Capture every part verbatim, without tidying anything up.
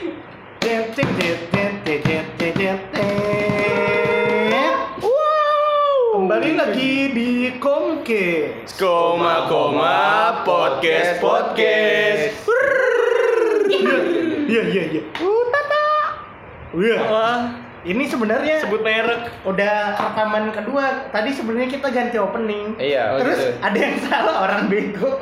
Kembali lagi di Komke Koma Koma Podcast Podcast. Iya iya iya. Wah. Ini sebenarnya Sebut merek. udah rekaman kedua. Tadi sebenarnya kita ganti opening. Iya. Terus gitu. ada yang salah, orang bego.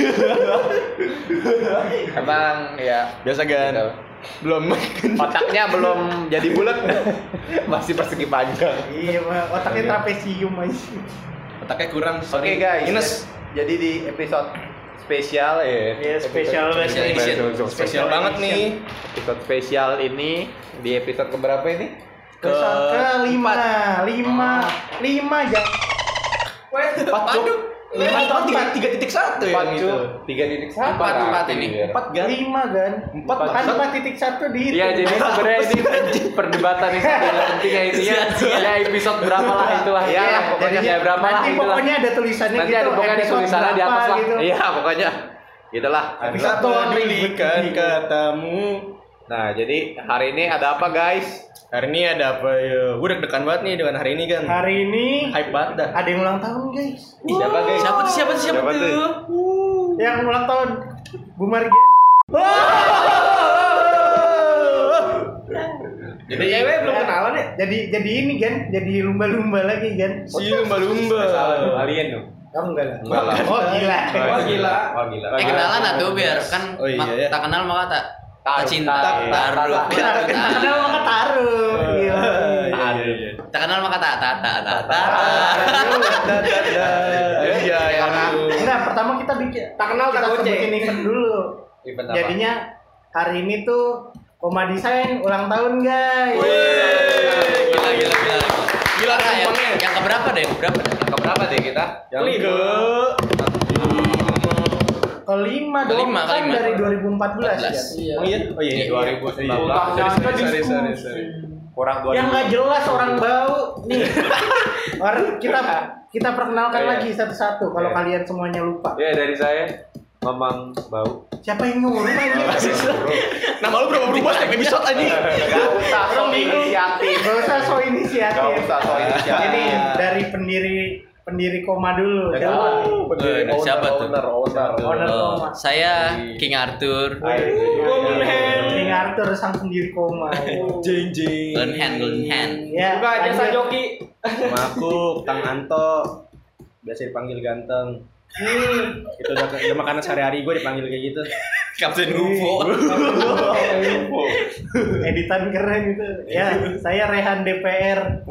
Emang ya Biasa kan. gitu. Belum Otaknya belum jadi bulat. Masih persegi panjang. Iya, Pak. Otaknya trapesium aja. otaknya kurang. Oke guys. Minus. Jadi di episode spesial ya. Iya, spesial Episode edition. edition. Spesial banget nih. Episode spesial ini di episode keberapa ini? Episode ke lima, lima, lima jam. Empat cuk. Lima atau tiga tiga titik satu ya Empat gitu. cuk. Tiga titik satu. Empat, empat ini. Empat kan? Lima kan? Empat Kan bangsat. empat titik satu di. Iya, jadi sebenarnya ini perdebatan yang sangat penting ya intinya. Ya episode berapa lah itulah. Ya, Iya, pokoknya jadinya ya berapa lah nanti itulah. pokoknya ada tulisannya Nanti gitu. ada pokoknya di episode tulisannya di berapa atas lah. gitu. Iya, pokoknya. Gitulah. Bisa belikan katamu. Nah, jadi hari ini ada apa guys? Hari ini ada apa ya? Gue deg-degan banget nih dengan hari ini kan. Hari ini Hype banget dah. ada yang ulang tahun guys. Siapa guys? Siapa tuh siapa tuh siapa, Siapa tuh? tuh? Yang ulang tahun Bu Margi. Jadi cewek belum kenalan ya? Jadi jadi ini kan, jadi lumba-lumba lagi kan. Si lumba-lumba. Alien dong. Oh enggak lah. Enggak lah. Oh gila. Oh gila. Oh gila. Eh kenalan atuh biar kan Oh, iya, ma- ya. tak kenal maka tak tak Taruh, cinta taruh, taruh taruh. biar Kita tak kenal maka taruh. Gila. Iya iya iya. tak kenal maka tak tak tak tak tak Iya ya. Enggak, pertama kita bikin Tak kenal, tak kita goceng. sebutin event dulu. Event apa? Jadinya hari ini tuh Koma Desain ulang tahun guys. gila gila gila Gila Nah, yang, gampangnya. yang keberapa deh yang keberapa deh Yang keberapa deh kita? Yang ke Kelima dong, Kelima, kan kelima. dari dua ribu empat belas ya. Iya. Oh iya. Oh iya. dua ribu sembilan belas. Sorry sorry sorry sorry. sorry. Kurang dua ribu. Yang nggak jelas orang bau nih. Orang kita kita perkenalkan Iya. lagi satu-satu kalau Iya. kalian semuanya lupa. Ya dari saya Mamang Bau. Siapa yang nyuruh aja? Nama lu berapa berubah setiap episode aja? Gak usah so inisiatif. Gak usah so inisiatif. Gak usah so inisiatif. Ini dari pendiri pendiri Koma dulu. Siapa? Eh, dari siapa tuh? Owner, owner. Owner Oh, Koma. saya King Arthur Golden hand. King Arthur sang pendiri Koma. Jeng jeng. golden hand golden hand Ya. Buka jasa lanjut. joki. Sama aku, Kang Anto. Biasa dipanggil ganteng. Hmm. Itu udah, udah makanan sehari-hari gue dipanggil kayak gitu. Kapten U F O Editan keren gitu. Ya, saya Rehan D P R.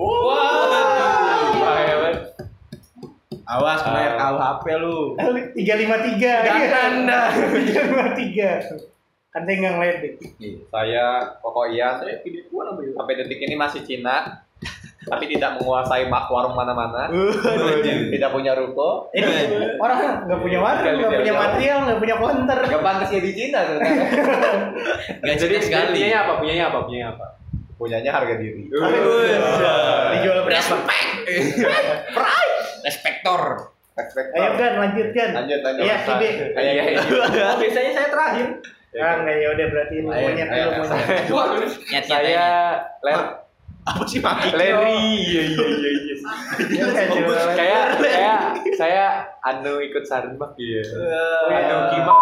Awas kena R K U H P lu. tiga lima tiga. Jangan dah. tiga lima tiga. Kan saya nggak ngeledek. Saya Koko Ian. Sampai detik ini masih Cina. Tapi tidak menguasai mak warung mana-mana. Tidak punya ruko. Ini orang nggak punya warung, Gali nggak dia punya jauh. material, nggak punya counter. Gak pantas ya di Cina tuh. nggak Jadi cerita sekali punyanya apa? Punyanya apa? Punyanya apa? Punyanya harga diri. Dijual berapa? respect pride respektor Respect. Ayo kan, lanjut kan. Lanjut lanjut. Iya, Sidi. Iya iya. Oh, biasanya saya terakhir. Ah, nggak ya udah berarti ini Ayo, monyet ayo, dulu ayo. monyet. nyet Saya Ler Apa sih maki? Larry. Iya iya iya iya. Iya, kan, jualan. Kayak saya saya anu ikut sarembak iya. iya. Anu kimak.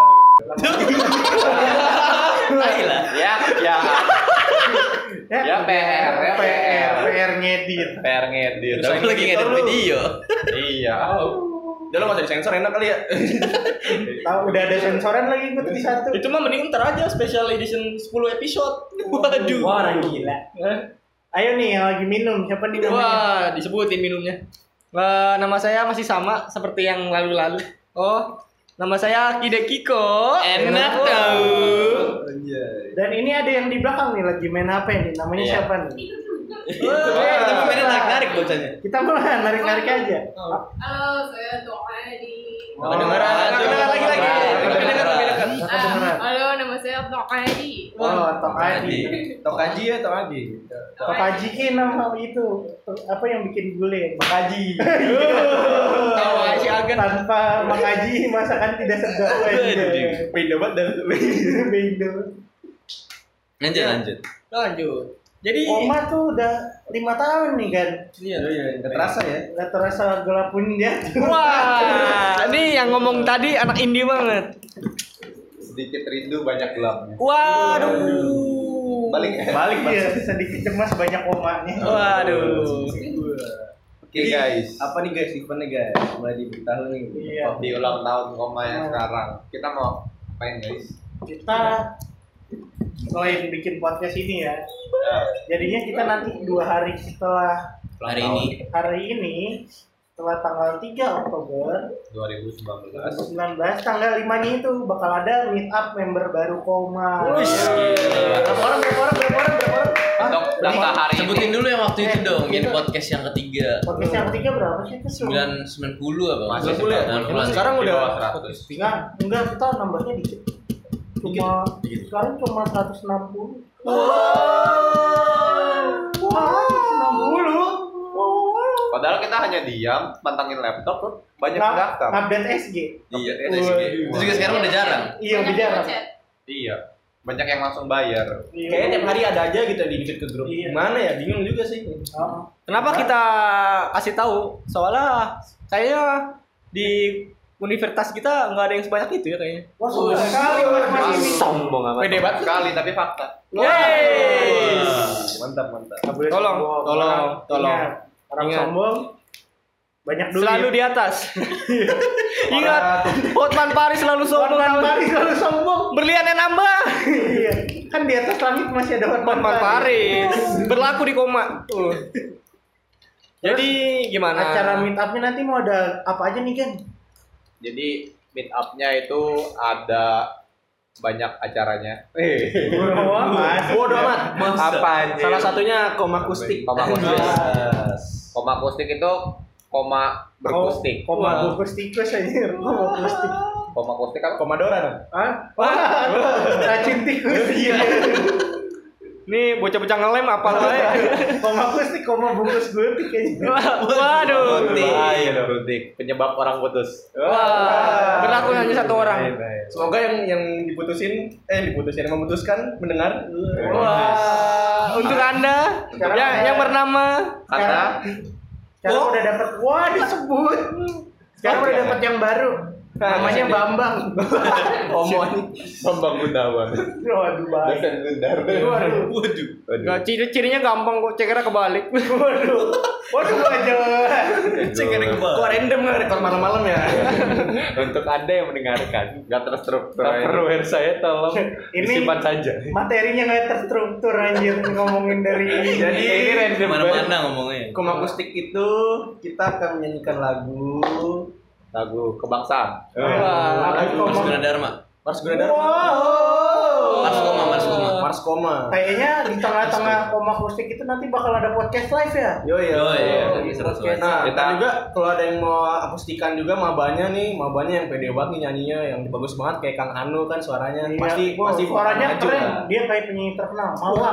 lah Ya ya. Ya P R, ya P R, P R ngedit. P R ngedit. tapi lagi ngedit video Iya. Udah lo gak usah disensor enak kali ya. Tahu udah ada sensoran lagi ikut di satu. Itu mah mending ntar aja special edition sepuluh episode. Waduh. Wah, orang gila. Ayo nih yang lagi minum, siapa nih namanya? Wah, disebutin minumnya. Eh, nama saya masih sama seperti yang lalu-lalu. Oh, nama saya Kide Kiko. enak tahu Dan ini ada yang di belakang nih lagi main H P nih, namanya Iya. siapa nih? Eh, tapi mainnya narik-narik bocahnya Kita malah narik-narik aja. Halo, saya Toka di. Oh, kedengeran kedengeran lagi lagi. kedengeran Apa beneran? Halo, nama saya Toka di. Oh, Tokadi. Tokaji ya Tokaji. Tokadi ki nama itu apa yang bikin gulai? Makaji. Tahu aja si Agan. Tanpa makaji masakan tidak sedap aja. Beda banget dan Beda. Lanjut, lanjut. Lanjut. Jadi Koma tuh udah lima tahun nih kan. iya. Iya, nggak terasa ya. Nggak terasa gelap pun dia. Wah, ini yang ngomong tadi anak indie banget. Sedikit rindu banyak gelapnya. Waduh. Balik ya. Balik Iya, Bang. sedikit cemas banyak komanya. Waduh. Oke guys, Apa nih guys, eventnya guys? Mulai diberitahu nih. Iya. di ulang tahun Koma yang sekarang kita mau main guys. Kita selain bikin podcast ini ya, jadinya kita nanti dua hari setelah Hari ini. hari ini, setelah tanggal tiga Oktober dua ribu sembilan belas. dua ribu sembilan belas, tanggal lima-nya itu bakal ada meet up member baru Koma. Wih, Berapa orang, berapa orang, berapa orang, berapa orang? Untuk daftar hari Sebutin ini dulu yang waktu itu Eh, dong, yang itu. podcast yang ketiga. Podcast yang ketiga berapa sih itu? sembilan sembilan puluh apa? Masih sembilan puluh ya? sembilan puluh. sembilan puluh. Sekarang Di udah bawah seratus. Enggak, enggak, kita nambahnya dikit. Cuma Dikit. sekarang cuma seratus enam puluh. Wow. Wah, seratus enam puluh. Padahal kita hanya diam, pantangin laptop, tuh banyak Nah, daftar. update S G. Iya, S G. Itu juga sekarang udah jarang. Iya, Banyak bicara. chat. Iya, banyak yang langsung bayar. Kayaknya tiap hari ada aja gitu di invite ke grup. Iya. Gimana ya? Bingung juga sih. Heeh. Kenapa kita kasih tahu? Soalnya kayaknya di universitas kita nggak ada yang sebanyak itu ya kayaknya. Wah, sudah sekali Mas Mas ini. Sombong amat. Pede banget. Sekali tapi fakta. Yeay. Mantap, mantap. Nggak boleh Tolong, sombong. tolong, Orang- tolong. ingat, Orang Ingat. sombong banyak duit. Selalu di atas. Ingat, Hotman Paris selalu sombong. Hotman Paris selalu sombong. Berliannya nambah. Iya. Kan di atas langit masih ada Hotman Hotman Paris berlaku di Koma. Tuh. Jadi gimana? Acara meet up-nya nanti mau ada apa aja nih, Ken? Jadi meet up-nya itu ada banyak acaranya. Eh. Bodo amat. Bodo amat. Apa anjir? Salah satunya koma akustik. Koma akustik. Yes. Koma akustik itu koma berkustik. Oh, koma Wow. berkustikus aja. Koma akustik. Koma akustik apa? Komadora dong. Hah? Wah, racun tikus. Iya. Nih bocah-bocah ngelem apa wae. Koma akustik, koma bungkus gutik kayaknya. Waduh. Bahaya dong. Berkustik. Penyebab orang putus. Wah, berlaku hanya satu orang. Semoga yang yang diputusin eh diputusin yang memutuskan mendengar. Wah, untuk Anda Sekarang yang, ada- yang bernama Karena Sekarang udah dapat, wah disebut. Sekarang udah dapat yang baru. Namanya Bambang. Omong Bambang Gunawan. Waduh, baik. Dosen Gundar. Waduh. Waduh. Nggak, ciri-cirinya gampang kok, cekernya kebalik. Waduh. Waduh, aja. Cekernya kebalik. Kok random nggak rekor malam-malam ya? Untuk Anda yang mendengarkan, nggak terstruktur. Tak perlu hair saya tolong Ini disimpan saja. materinya nggak terstruktur anjir ngomongin dari. Jadi ini random Mana-mana ngomongnya. Koma akustik itu kita akan menyanyikan lagu Lagu kebangsaan. Wah, lagu Koma- Mas Gunadarma. Mars Gunadarma. Wow. Mars Koma, Mars Koma. Mars Koma. Kayaknya di tengah-tengah koma akustik itu nanti bakal ada podcast live ya. Yo yo. Oh, iya. Podcast. Nah, Kita- kita juga kalau ada yang mau akustikan juga mabanya nih, mabanya yang pede banget nih nyanyinya, yang bagus banget kayak Kang Anu kan suaranya. Iya. Pasti Wah, pasti suaranya maju keren. lah. Dia kayak penyanyi terkenal. Mawang.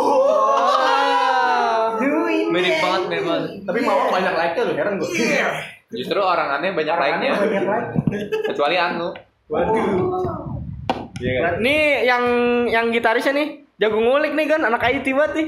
Wah. Doing Mirip it. banget, mirip banget. Tapi Mawang banyak like-nya loh, heran gue. Justru orang aneh banyak Orangnya like-nya. banyak lagi. Kecuali Anu. Waduh. Iya kan? Nih yang yang gitarisnya nih jago ngulik nih kan, anak I T banget nih.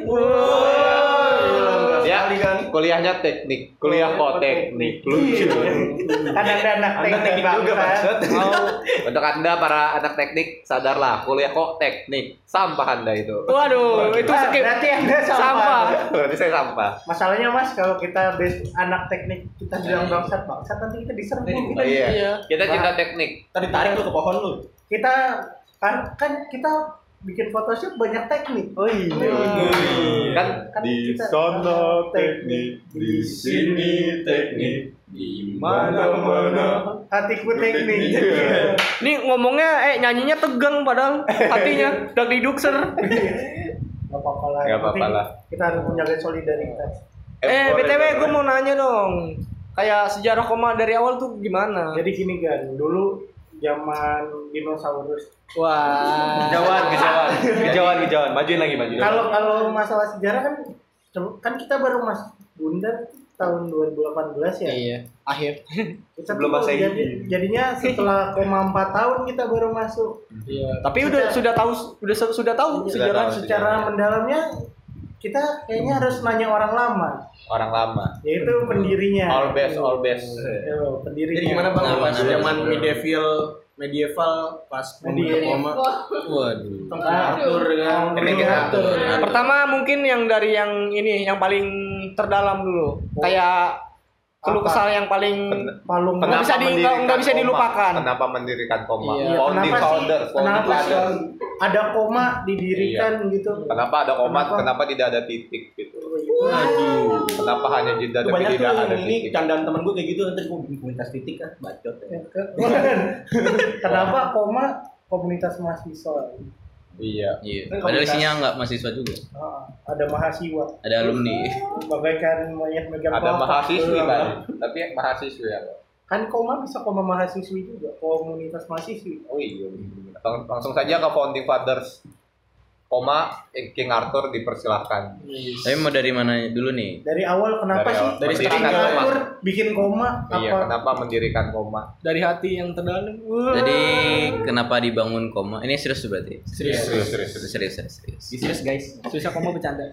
Ya, Sekali kan. kuliahnya teknik, kuliah kok teknik. Lucu. Kadang ada anak Anda teknik juga maksud. Untuk Anda para anak teknik, sadarlah, kuliah kok teknik. Sampah Anda itu. Waduh, itu Ah, skip. berarti Anda sampah. Sampah. Berarti saya sampah. Masalahnya Mas, kalau kita base anak teknik kita bilang bangsat bangsat nanti kita diserbu kita. Oh, iya. Iya. Kita cinta teknik. Tadi tarik lu ke pohon lu. Kita kan kan kita bikin photoshoot banyak teknik. Oh iya. Kan Kan di kita- sana teknik, di sini teknik, di mana-mana. Hatiku teknik. Nih ngomongnya eh nyanyinya tegang padahal hatinya dag didukser. Gak apa-apa lah. Gak Yang apa-apa penting lah. Kita harus menjaga solidaritas. Eh, B T W boleh, gue boleh. mau nanya dong. Kayak sejarah Koma dari awal tuh gimana? Jadi gini kan, dulu zaman dinosaurus. Wah. Kejauhan, kejauhan. Kejauhan, kejauhan. Majuin lagi, majuin. Kalau kalau masalah sejarah kan kan kita baru mas bunda tahun dua ribu delapan belas ya. Iya, akhir. Kita Sebelum tuh Masehi. jadi, jadinya setelah koma empat tahun kita baru masuk. Iya, tapi udah sudah tahu sudah sudah tahu Sudah sejarah. tahu. Secara mendalamnya kita kayaknya harus nanya orang lama, Orang lama. yaitu pendirinya. All best, all best. Yo, pendirinya. Jadi gimana bang Nah, pas nah, zaman nah. medieval medieval pas Medieval. koma Waduh. tentang Arthur kan. Ini kita- Betul. Pertama mungkin yang dari yang ini yang paling terdalam dulu. Kayak keluh Apa? kesah yang paling Palung. Nggak bisa di- nggak- nggak bisa Koma? dilupakan. Kenapa mendirikan koma? Iya, Founding kenapa sih? founder, founding Kenapa sih father. ada koma didirikan gitu? Kenapa ada koma? Kenapa? Kenapa tidak ada titik gitu? Waduh. Kenapa hanya jeda Itu tapi banyak tuh tidak ada yang ini titik? candaan temen gue kayak gitu, nanti gue bikin komunitas titik kan, bacot ya. Kenapa koma komunitas mahasiswa? Iya. Iya. Kan Padahal komunitas- isinya enggak mahasiswa juga. Ah, ada mahasiswa. Ada alumni. Bagaikan monyet megang Ada kelopak. mahasiswi Iya. kan? Tapi mahasiswi ya. Kan koma bisa koma mahasiswi juga, komunitas mahasiswi. Oh iya. Lang- Langsung saja ke founding fathers. Koma eh, King Arthur dipersilahkan. Tapi mau dari mana dulu nih? Dari awal kenapa Dari sih? awal. Dari King mendirikan koma. Arthur bikin koma Iya, apa? kenapa mendirikan koma? dari hati yang terdalam. Wah. Jadi kenapa dibangun koma? Ini serius tuh berarti. Serius, serius, serius. Serius, serius, serius. Serius guys. Susah koma bercanda.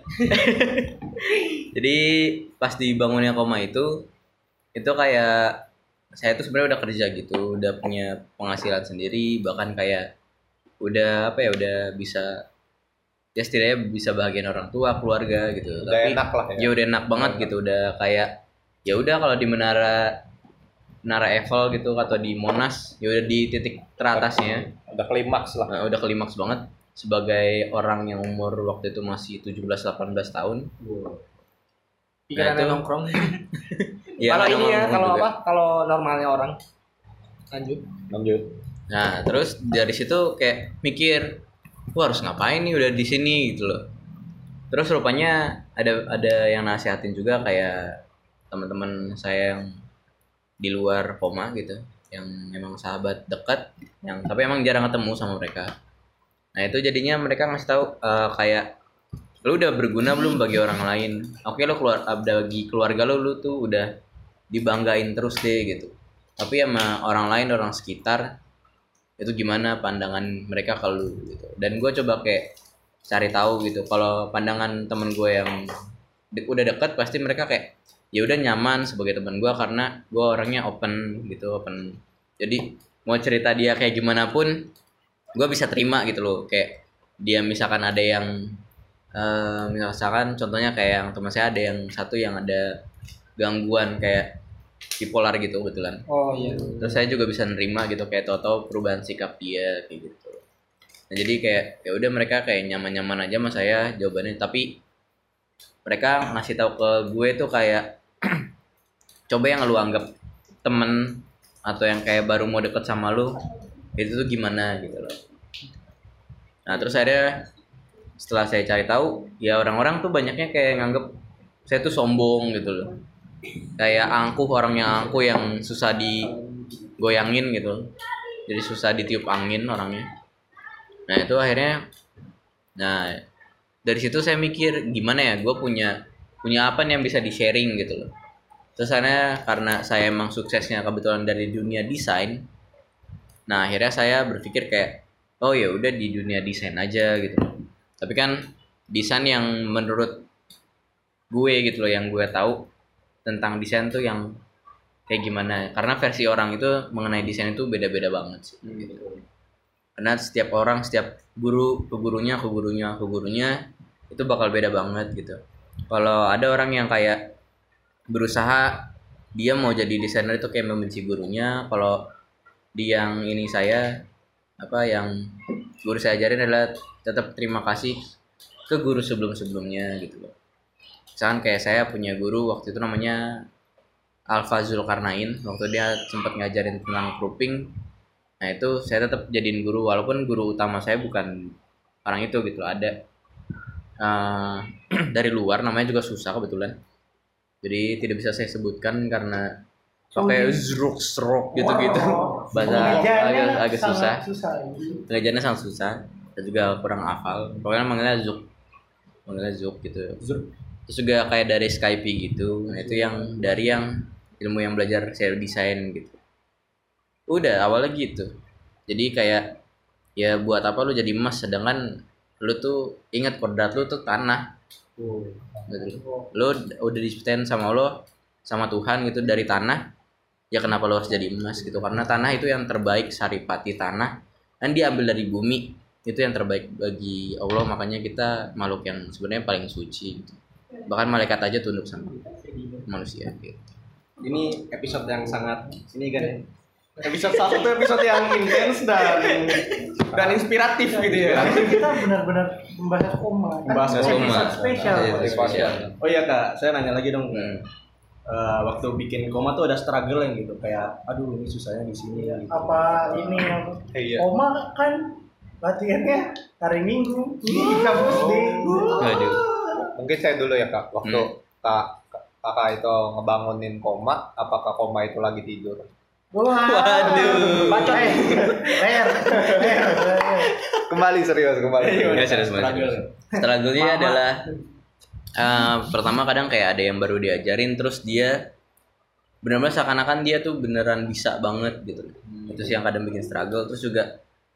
Jadi pas dibangunnya koma itu itu kayak saya tuh sebenarnya udah kerja gitu, udah punya penghasilan sendiri, bahkan kayak udah apa ya, udah bisa ya setidaknya bisa bahagian orang tua, keluarga gitu. Udah Tapi enak lah ya. ya udah enak banget gitu, udah kayak ya udah kalau di menara menara Eiffel gitu atau di Monas ya udah di titik teratasnya. Udah klimaks lah. Nah, udah klimaks banget sebagai orang yang umur waktu itu masih tujuh belas delapan belas tahun. Pikirannya Nah, itu- nongkrong. Ya, kalau ada ini ya, nongkrong kalau juga. apa? Kalau normalnya orang. Lanjut. Lanjut. Nah, terus dari situ kayak mikir, wah harus ngapain nih udah di sini gitu loh. Terus rupanya ada ada yang nasihatin juga kayak teman-teman saya yang di luar koma gitu, yang memang sahabat dekat, yang tapi emang jarang ketemu sama mereka. Nah itu jadinya mereka ngasih tahu eh, kayak lu udah berguna belum bagi orang lain? Oke lu keluar bagi keluarga lu lu tuh udah dibanggain terus deh gitu. Tapi sama orang lain orang sekitar itu gimana pandangan mereka ke lu gitu. Dan gue coba kayak cari tahu gitu. Kalau pandangan temen gue yang de- udah deket pasti mereka kayak ya udah nyaman sebagai teman gue karena gue orangnya open gitu, open. Jadi mau cerita dia kayak gimana pun gue bisa terima gitu loh. Kayak dia misalkan ada yang eh, misalkan contohnya kayak yang teman saya ada yang satu yang ada gangguan kayak bipolar gitu kebetulan. Oh iya. Terus saya juga bisa nerima gitu kayak tau-tau perubahan sikap dia kayak gitu. Nah, jadi kayak ya udah mereka kayak nyaman-nyaman aja sama saya jawabannya, tapi mereka ngasih tahu ke gue tuh kayak coba yang lu anggap temen atau yang kayak baru mau deket sama lu itu tuh gimana gitu loh. Nah, terus ada setelah saya cari tahu ya orang-orang tuh banyaknya kayak nganggep saya tuh sombong gitu loh. Kayak angkuh, orang yang angkuh yang susah digoyangin gitu, jadi susah ditiup angin orangnya. Nah itu akhirnya, nah dari situ saya mikir gimana ya, gue punya punya apa nih yang bisa di sharing gitu loh. Terus akhirnya karena saya emang suksesnya kebetulan dari dunia desain, nah akhirnya saya berpikir kayak oh ya udah di dunia desain aja gitu. Tapi kan desain yang menurut gue gitu loh, yang gue tahu tentang desain tuh yang kayak gimana, karena versi orang itu mengenai desain itu beda-beda banget sih gitu. Karena setiap orang, setiap guru ke gurunya ke gurunya ke gurunya itu bakal beda banget gitu. Kalau ada orang yang kayak berusaha dia mau jadi desainer itu kayak membenci gurunya, kalau di yang ini saya apa yang guru saya ajarin adalah tetap terima kasih ke guru sebelum-sebelumnya gitu loh. Misalkan kayak saya punya guru waktu itu namanya Alfa Zulkarnain, waktu dia sempat ngajarin tentang cropping. Nah itu saya tetap jadiin guru walaupun guru utama saya bukan orang itu gitu. Ada uh, dari luar namanya juga susah kebetulan. Jadi tidak bisa saya sebutkan karena pakai zrok zrok gitu-gitu. Bahasa Pengajarannya agak, agak sangat susah. susah. Pengajarannya sangat susah dan juga kurang hafal. Pokoknya manggilnya Zuk. Manggilnya Zuk gitu. terus juga kayak dari Skype gitu. Nah itu yang dari yang ilmu yang belajar share design gitu. Udah awalnya gitu. Jadi kayak ya buat apa lu jadi emas sedangkan lu tuh ingat kodrat lu tuh tanah. Gitu. Lu udah diciptain sama lo sama Tuhan gitu dari tanah. Ya kenapa lu harus jadi emas gitu? Karena tanah itu yang terbaik, saripati tanah. Dan diambil dari bumi. Itu yang terbaik bagi Allah, makanya kita makhluk yang sebenarnya paling suci gitu. Bahkan malaikat aja tunduk sama manusia gitu. Ini episode yang sangat ini kan ya. Episode salah satu episode yang intens dan dan inspiratif gitu ya. Tapi kita benar-benar membahas koma. Kan Membahas episode koma. spesial. Iya, spesial. Oh iya Kak, saya nanya lagi dong. Hmm. Eh, waktu bikin koma tuh ada struggle yang gitu kayak aduh ini susahnya di sini ya gitu. Apa ini yang Iya. koma kan latihannya hari Minggu di kampus di. Waduh. Mungkin saya dulu ya kak. Waktu Hmm. kak kakak itu ngebangunin koma, apakah koma itu lagi tidur? Wah. Waduh. Bacot. Eh, ler, ler, ler. Kembali serius kembali. Ya, serius, serius. Struggle. Struggle-nya Mama. adalah uh, pertama kadang kayak ada yang baru diajarin terus dia benar-benar seakan-akan dia tuh beneran bisa banget gitu. Itu sih yang kadang bikin struggle. Terus juga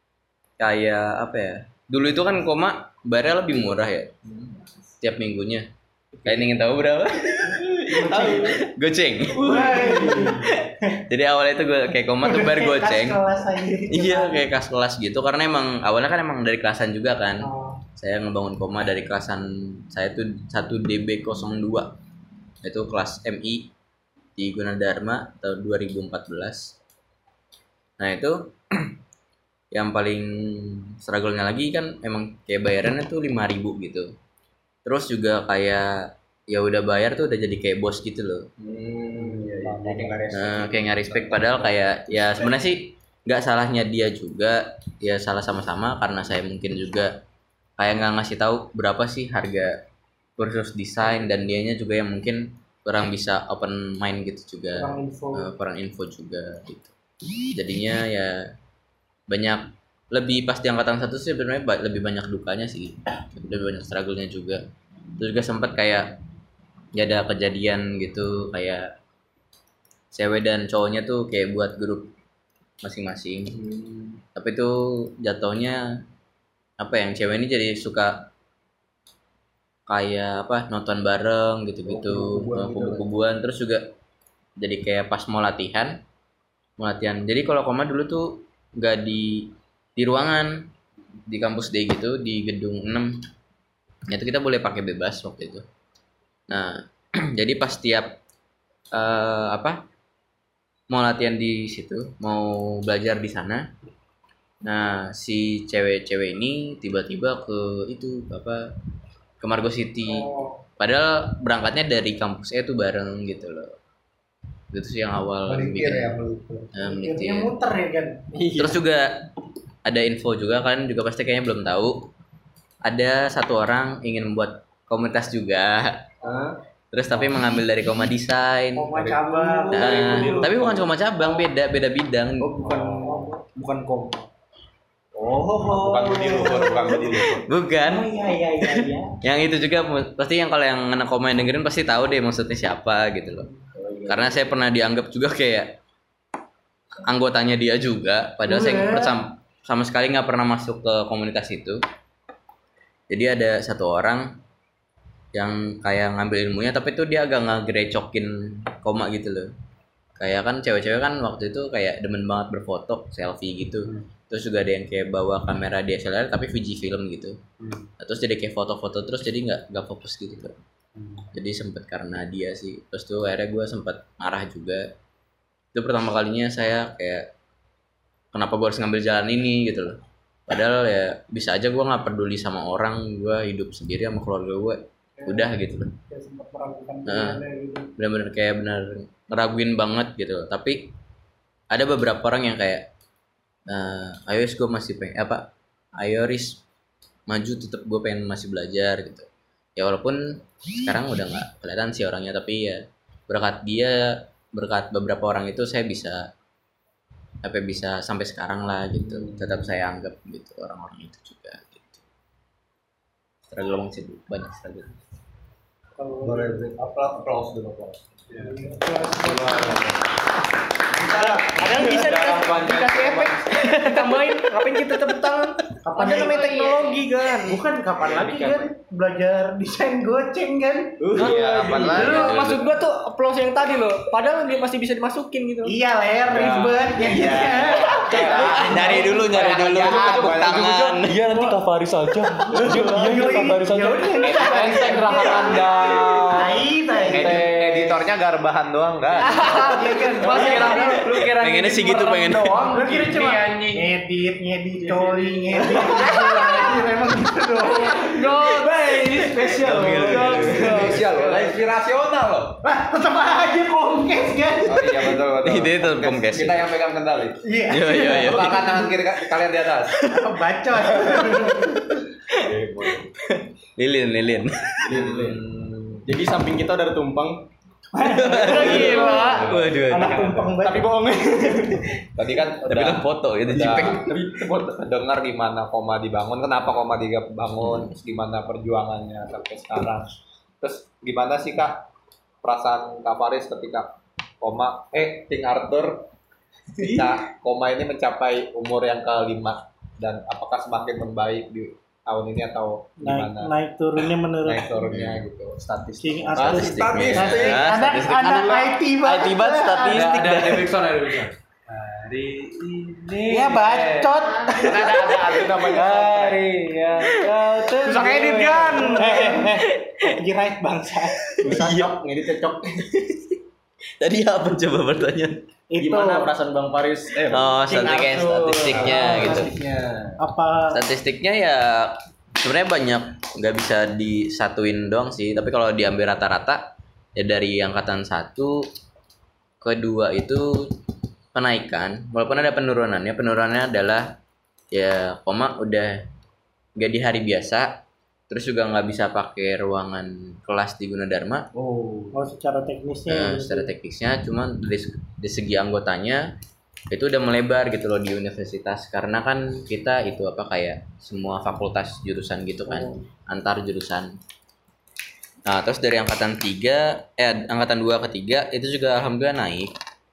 kayak apa ya? Dulu itu kan koma bayarnya lebih murah ya. Tiap minggunya. Kalian ingin tahu berapa? Tahu. Goceng. Wah. Jadi awalnya itu gue kayak koma tuh bayar goceng. Kas kelas aja. Iya kayak kas kelas gitu karena emang awalnya kan emang dari kelasan juga kan. Oh. Saya ngebangun koma dari kelasan saya tuh satu D B nol dua. Itu kelas M I di Gunadarma tahun dua ribu empat belas. Nah, itu yang paling struggle-nya lagi kan emang kayak bayarannya tuh lima ribu gitu. Terus juga kayak ya udah bayar tuh udah jadi kayak bos gitu loh. Hmm, iya, iya. Jadi nggak respect. Nah, kayak nggak respect padahal kayak ya sebenarnya sih nggak salahnya dia juga, ya salah sama-sama karena saya mungkin juga kayak nggak ngasih tahu berapa sih harga kursus desain dan dianya juga yang mungkin kurang bisa open mind gitu juga, Kurang info. eh, kurang info juga gitu. Jadinya ya banyak lebih pas di angkatan satu sih sebenarnya ba- lebih banyak dukanya sih, lebih banyak struggle-nya juga. Terus juga sempat kayak ya ada kejadian gitu kayak cewek dan cowoknya tuh kayak buat grup masing-masing. Tapi itu jatuhnya apa yang cewek ini jadi suka kayak apa nonton bareng gitu-gitu, kubu-kubuan eh, gitu kubu-kubuan. Terus juga jadi kayak pas mau latihan, mau latihan. Jadi kalau koma dulu tuh nggak di di ruangan di kampus D gitu di gedung enam. Itu kita boleh pakai bebas waktu itu. Nah, jadi pas tiap eh, apa mau latihan di situ, mau belajar di sana. Nah, si cewek-cewek ini tiba-tiba ke itu apa ke Margo City. Oh. Padahal berangkatnya dari kampus E tuh bareng gitu loh. Itu sih yang awal Melipir bikin- ya melipir. eh, Akhirnya melipir. muter ya kan. Terus juga ada info juga kan juga pasti kayaknya belum tahu. Ada satu orang ingin membuat komunitas juga. Hah? Terus tapi mengambil dari koma desain. Koma cabang. Nah, tapi bukan cuma cabang, beda beda bidang. Oh, bukan bukan kom. Oh, Bukan budi luhur, bukan budi luhur. Bukan. Oh iya iya iya iya. Yang itu juga mu- pasti yang kalau yang anak koma yang dengerin pasti tahu deh maksudnya siapa gitu loh. Karena saya pernah dianggap juga kayak anggotanya dia juga, padahal saya Wah. sama, sama sekali nggak pernah masuk ke komunitas itu. Jadi ada satu orang yang kayak ngambil ilmunya, tapi itu dia agak ngegerecokin koma gitu loh. Kayak kan cewek-cewek kan waktu itu kayak demen banget berfoto, selfie gitu. Terus juga ada yang kayak bawa kamera D S L R tapi Fujifilm gitu. Nah, terus jadi kayak foto-foto terus jadi nggak nggak fokus gitu kan. Jadi sempet karena dia sih. Terus tuh akhirnya gue sempet marah juga. Itu pertama kalinya saya kayak kenapa gue harus ngambil jalan ini gitu loh. Padahal ya bisa aja gue nggak peduli sama orang, gue hidup sendiri sama keluarga gue, udah gitu loh. Kayak sempat meragukan Nah. pilihannya gitu. Bener-bener kayak bener ngeraguin banget gitu loh. Tapi ada beberapa orang yang kayak, nah, ayo Riz gue masih pengen apa? Ayo Riz maju tetap gue pengen masih belajar gitu. Ya walaupun sekarang udah nggak kelihatan sih orangnya, tapi ya berkat dia, berkat beberapa orang itu saya bisa apa bisa sampai sekarang lah gitu. Tetap saya anggap gitu orang-orang itu juga gitu. Struggle banget sih, banyak struggle. Kalau Boleh beri applause applause dulu applause. Ada yang bisa dikasih, dikasih efek, ditambahin, ngapain kita tepuk tangan? Kapan Ada namanya lagi? teknologi kan. bukan kapan lagi kan belajar desain goceng kan? Iya, kapan lagi? Dulu maksud gua tuh applause yang tadi loh, padahal dia masih bisa dimasukin gitu. Iya ler ribet ya. Nyari dulu, nyari dulu tepuk tangan. Iya nanti Kafaris aja. Iya iya Kafaris aja. Enteng rahan Anda. Tai tai. Edi- editornya garbahan doang kan? Iya kan. Masih kira lu kira Pengennya sih gitu, pengen. Lu kira cuma anjing. ngedit, ngedit, coli, ngedit. Ngedit, emang gitu doang. Go, ini spesial. Spesial loh, inspirasional loh. Lah, tetap aja kongkes kan. Oh iya betul betul. Ide itu Komkes. Kita yang pegang kendali. Iya. Iya iya iya. Letakkan tangan kiri ka- kalian di atas. Bacot. Lilin, lilin. Jadi samping kita udah ada tumpeng. Gila. Waduh. Anak tumpeng banget. Tapi bohong. Tadi kan Tapi kan foto itu udah jipek. dengar gimana koma dibangun, kenapa koma dibangun, terus gimana perjuangannya sampai sekarang. Terus gimana sih Kak perasaan Kak Faris ketika koma eh King Arthur ketika koma ini mencapai umur yang kelima, dan apakah semakin membaik di tahun ini atau Naik, gimana naik turunnya menurut naik turunnya gitu King statistik. Arthur. Statistiknya. Statistik. Ya, Anak statistik. anak I T banget. I T banget statistik Ada dah. ada Bigson, ada Bigson. Hari ini. Ya bacot. ada ada ada namanya Hari yang kau Susah ngedit kan? Eh eh eh. Copyright bangsa. Cocok, ngedit cocok. Tadi apa coba pertanyaan? Itu Gimana perasaan Bang Faris? Eh, Oh, King statistiknya, Arthur. statistiknya gitu. statistiknya. apa Statistiknya ya sebenarnya banyak, nggak bisa disatuin doang sih. Tapi kalau diambil rata-rata ya dari angkatan satu ke dua itu penaikan, walaupun ada penurunannya. Penurunannya adalah ya koma udah nggak di hari biasa, terus juga nggak bisa pakai ruangan kelas di Gunadarma. Oh. oh secara teknisnya Nah, gitu. secara teknisnya cuma dari, dari segi anggotanya itu udah melebar gitu loh di universitas, karena kan kita itu apa kayak semua fakultas jurusan gitu kan, antar jurusan. Nah terus dari angkatan tiga eh angkatan dua ke tiga itu juga alhamdulillah naik,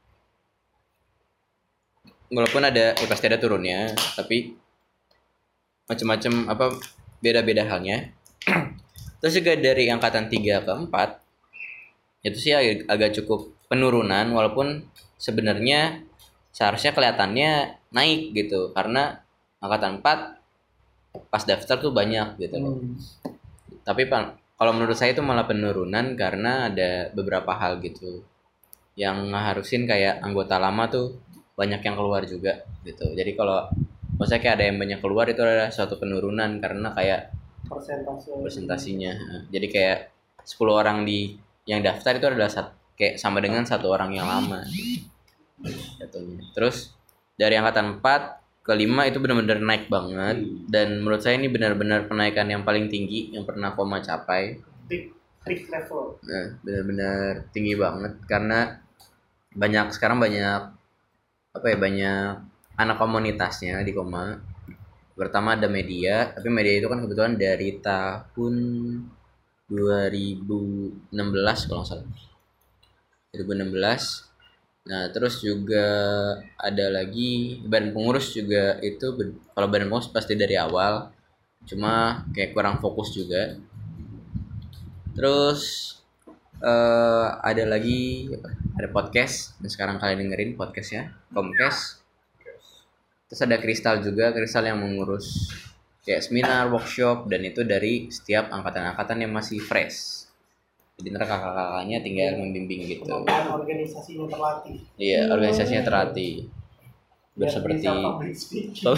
walaupun ada ya pasti ada turunnya, tapi macam-macam apa beda-beda halnya. Terus juga dari angkatan tiga ke empat itu sih ag- agak cukup penurunan, walaupun sebenarnya seharusnya kelihatannya naik gitu, karena angkatan empat pas daftar tuh banyak gitu loh. Hmm. Tapi pa- kalau menurut saya itu malah penurunan karena ada beberapa hal gitu yang ngeharusin kayak anggota lama tuh banyak yang keluar juga gitu. Jadi kalau maksudnya kayak ada yang banyak keluar itu adalah suatu penurunan karena kayak persentase presentasinya. Jadi kayak sepuluh orang di yang daftar itu adalah sat, kayak sama dengan satu orang yang lama gitu. Jatuhnya. Terus dari angkatan empat ke lima itu benar-benar naik banget, dan menurut saya ini benar-benar penaikan yang paling tinggi yang pernah koma capai. peak peak level. Nah, benar-benar tinggi banget karena banyak sekarang banyak apa ya banyak anak komunitasnya di koma. Pertama ada media, tapi media itu kan kebetulan dari tahun dua ribu enam belas kalau nggak salah. dua ribu enam belas. Nah, terus juga ada lagi badan pengurus juga itu ber- kalau badan pengurus pasti dari awal. Cuma kayak kurang fokus juga. Terus eh ada lagi apa? Ada podcast. Dan sekarang kalian dengerin podcastnya Komkes. Terus ada Kristal juga, Kristal yang mengurus kayak seminar, workshop, dan itu dari setiap angkatan-angkatan yang masih fresh. Jadi ntar kakak-kakaknya tinggal membimbing gitu. Kemampuan organisasinya terlatih. Iya, organisasinya terlatih. Biar Biar seperti bisa public speaking.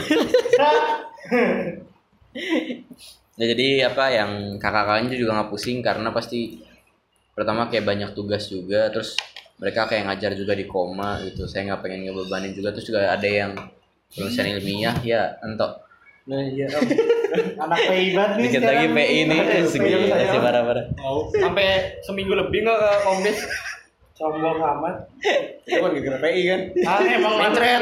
Nah, jadi apa yang kakak-kakaknya juga nggak pusing karena pasti pertama kayak banyak tugas juga, terus mereka kayak ngajar juga di koma gitu. Saya nggak pengen ngebebanin juga, terus juga ada yang penulisan ilmiah ya entok. Nah iya om. Anak P I banget nih Dikit lagi sekarang P I nih, segi masih parah-parah. Mau sampai seminggu lebih nggak ke Kombes? sombong amat. Itu kan gara-gara P I kan. Ah emang mantret.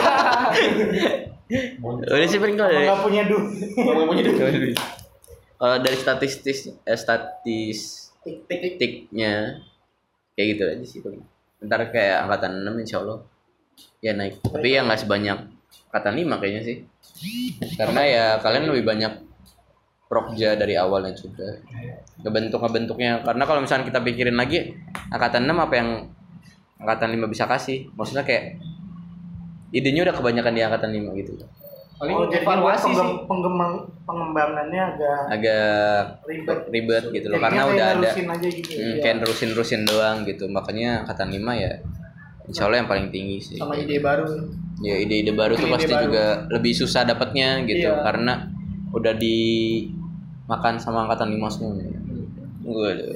Udah sih paling kalau dari Enggak punya duit. Ngomong punya duit. kalau dari statistis eh, statis Tik-tik. tiknya kayak gitu aja sih paling. Ntar kayak angkatan enam insya Allah ya naik, tapi ya nggak sebanyak angkatan lima kayaknya sih, karena ya kalian lebih banyak prokja dari awal yang sudah ngebentuk ngebentuknya. Karena kalau misalnya kita pikirin lagi angkatan enam apa yang angkatan lima bisa kasih, maksudnya kayak idenya udah kebanyakan di angkatan lima gitu. Paling Oh, jadi evaluasi sih. penggem- pengemang pengembangannya agak Agak ribet. ribet gitu loh, Jadinya karena kayak udah ada nerusin aja gitu. hmm, ya. kayak nerusin-nerusin doang gitu. Makanya angkatan lima ya insya Allah yang paling tinggi sih. Sama ide baru. Ya ide-ide baru tuh Ide-ide pasti baru. juga lebih susah dapatnya gitu, Iya. karena udah dimakan sama angkatan lima semua. Waduh.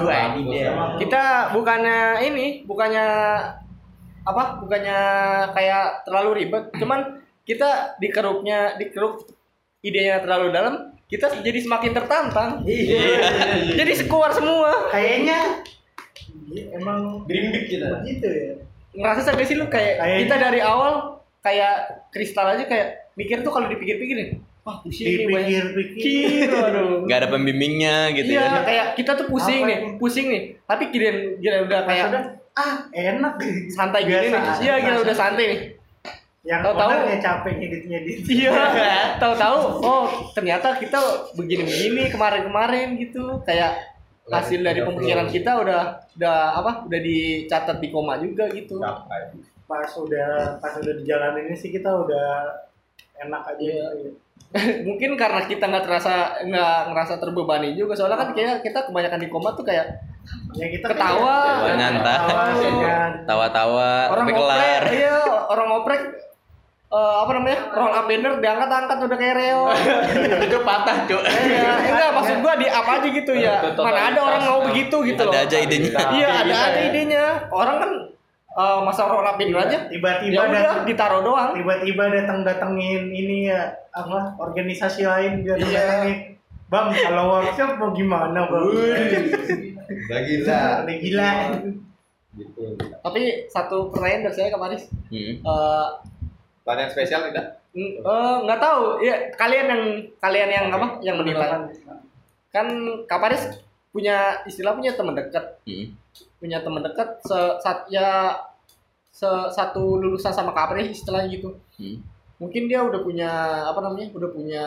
Kita bukannya ini, bukannya apa? Bukannya kayak terlalu ribet, cuman kita dikerupnya, dikeruk idenya terlalu dalam, kita jadi semakin tertantang. Jadi keluar semua. Kayaknya iya, emang Grimbik kita. begitu ya. Ngerasa sampai sih lu kayak Kayaknya- kita dari awal kayak kristal aja kayak mikir tuh kalau dipikir-pikirin, wah pusing nih banyak. Dipikir-pikir. Aduh. Gak ada pembimbingnya gitu Iya, ya. kayak kita tuh pusing Apa nih, itu? pusing nih. Tapi kira kira udah kayak Maksudnya, ah enak santai gini nih. Biasa. Iya, kira udah santai nih. Yang Tahu-tahu- ownernya capek ngedit-ngedit. Iya, tahu-tahu oh ternyata kita begini-begini kemarin-kemarin gitu. Kayak hasil dari pemikiran kita udah udah apa? Udah dicatat di koma juga gitu. Pas udah pas udah dijalaninnya sih kita udah enak aja Iya. gitu. Mungkin karena kita nggak terasa nggak ngerasa terbebani juga. Soalnya kan kayak kita kebanyakan di koma tuh kayak Ya kita Ketawa. kayak- Nyantai. Ketawa, senyum. Tawa-tawa, orang sampai kelar. ngoprek, iya orang ngoprek eh, apa namanya roll up banner diangkat-angkat udah kayak reo. Itu patah, Cuk. Iya, enggak maksud gua di apa aja gitu ya. Mana ada orang mau begitu gitu loh. Ada aja idenya. Iya, ada aja idenya. Orang kan eh, masa roll up banner aja. Tiba-tiba Ya udah datang ditaruh doang. tiba-tiba datang datengin ini ya apa organisasi lain datang Iya. datengin bang kalau workshop mau gimana bang? Udah gila. Udah gila. Gitu. Tapi satu pertanyaan dari saya ke Paris. Hmm. Eh, Pertanyaan spesial tidak? n- eh, nggak tahu ya kalian yang kalian yang apa yang menilai kan Kak Paris punya istilah punya teman dekat Hmm. punya teman dekat se sat, ya se, satu lulusan sama Kak Paris istilahnya gitu. Hmm. Mungkin dia udah punya apa namanya udah punya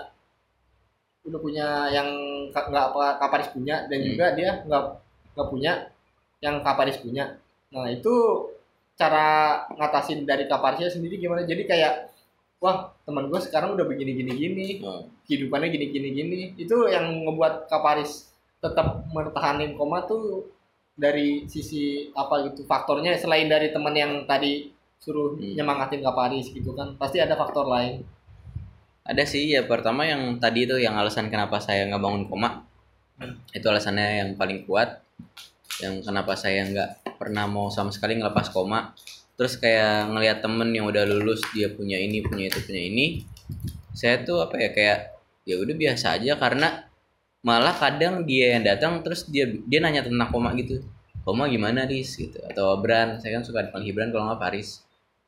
udah punya yang ka- nggak apa Kak Paris punya dan Hmm. juga dia nggak nggak punya yang Kak Paris punya. Nah itu cara ngatasin dari Kak Parisnya sendiri gimana? Jadi kayak wah teman gue sekarang udah begini gini gini Oh. kehidupannya gini gini gini itu yang ngebuat Kak Paris tetap mertahanin koma tuh dari sisi apa gitu faktornya selain dari teman yang tadi suruh Hmm. nyemangatin Kak Paris gitu kan pasti ada faktor lain. Ada sih ya, pertama yang tadi itu yang alasan kenapa saya nggak bangun koma. Itu alasannya yang paling kuat. Yang kenapa saya nggak pernah mau sama sekali ngelepas koma. Terus kayak ngelihat temen yang udah lulus dia punya ini punya itu punya ini. Saya tuh apa ya kayak ya udah biasa aja, karena malah kadang dia yang datang terus dia dia nanya tentang koma gitu. Koma gimana Riz gitu, atau Bran, saya kan suka dipanggil Bran kalau nggak Paris.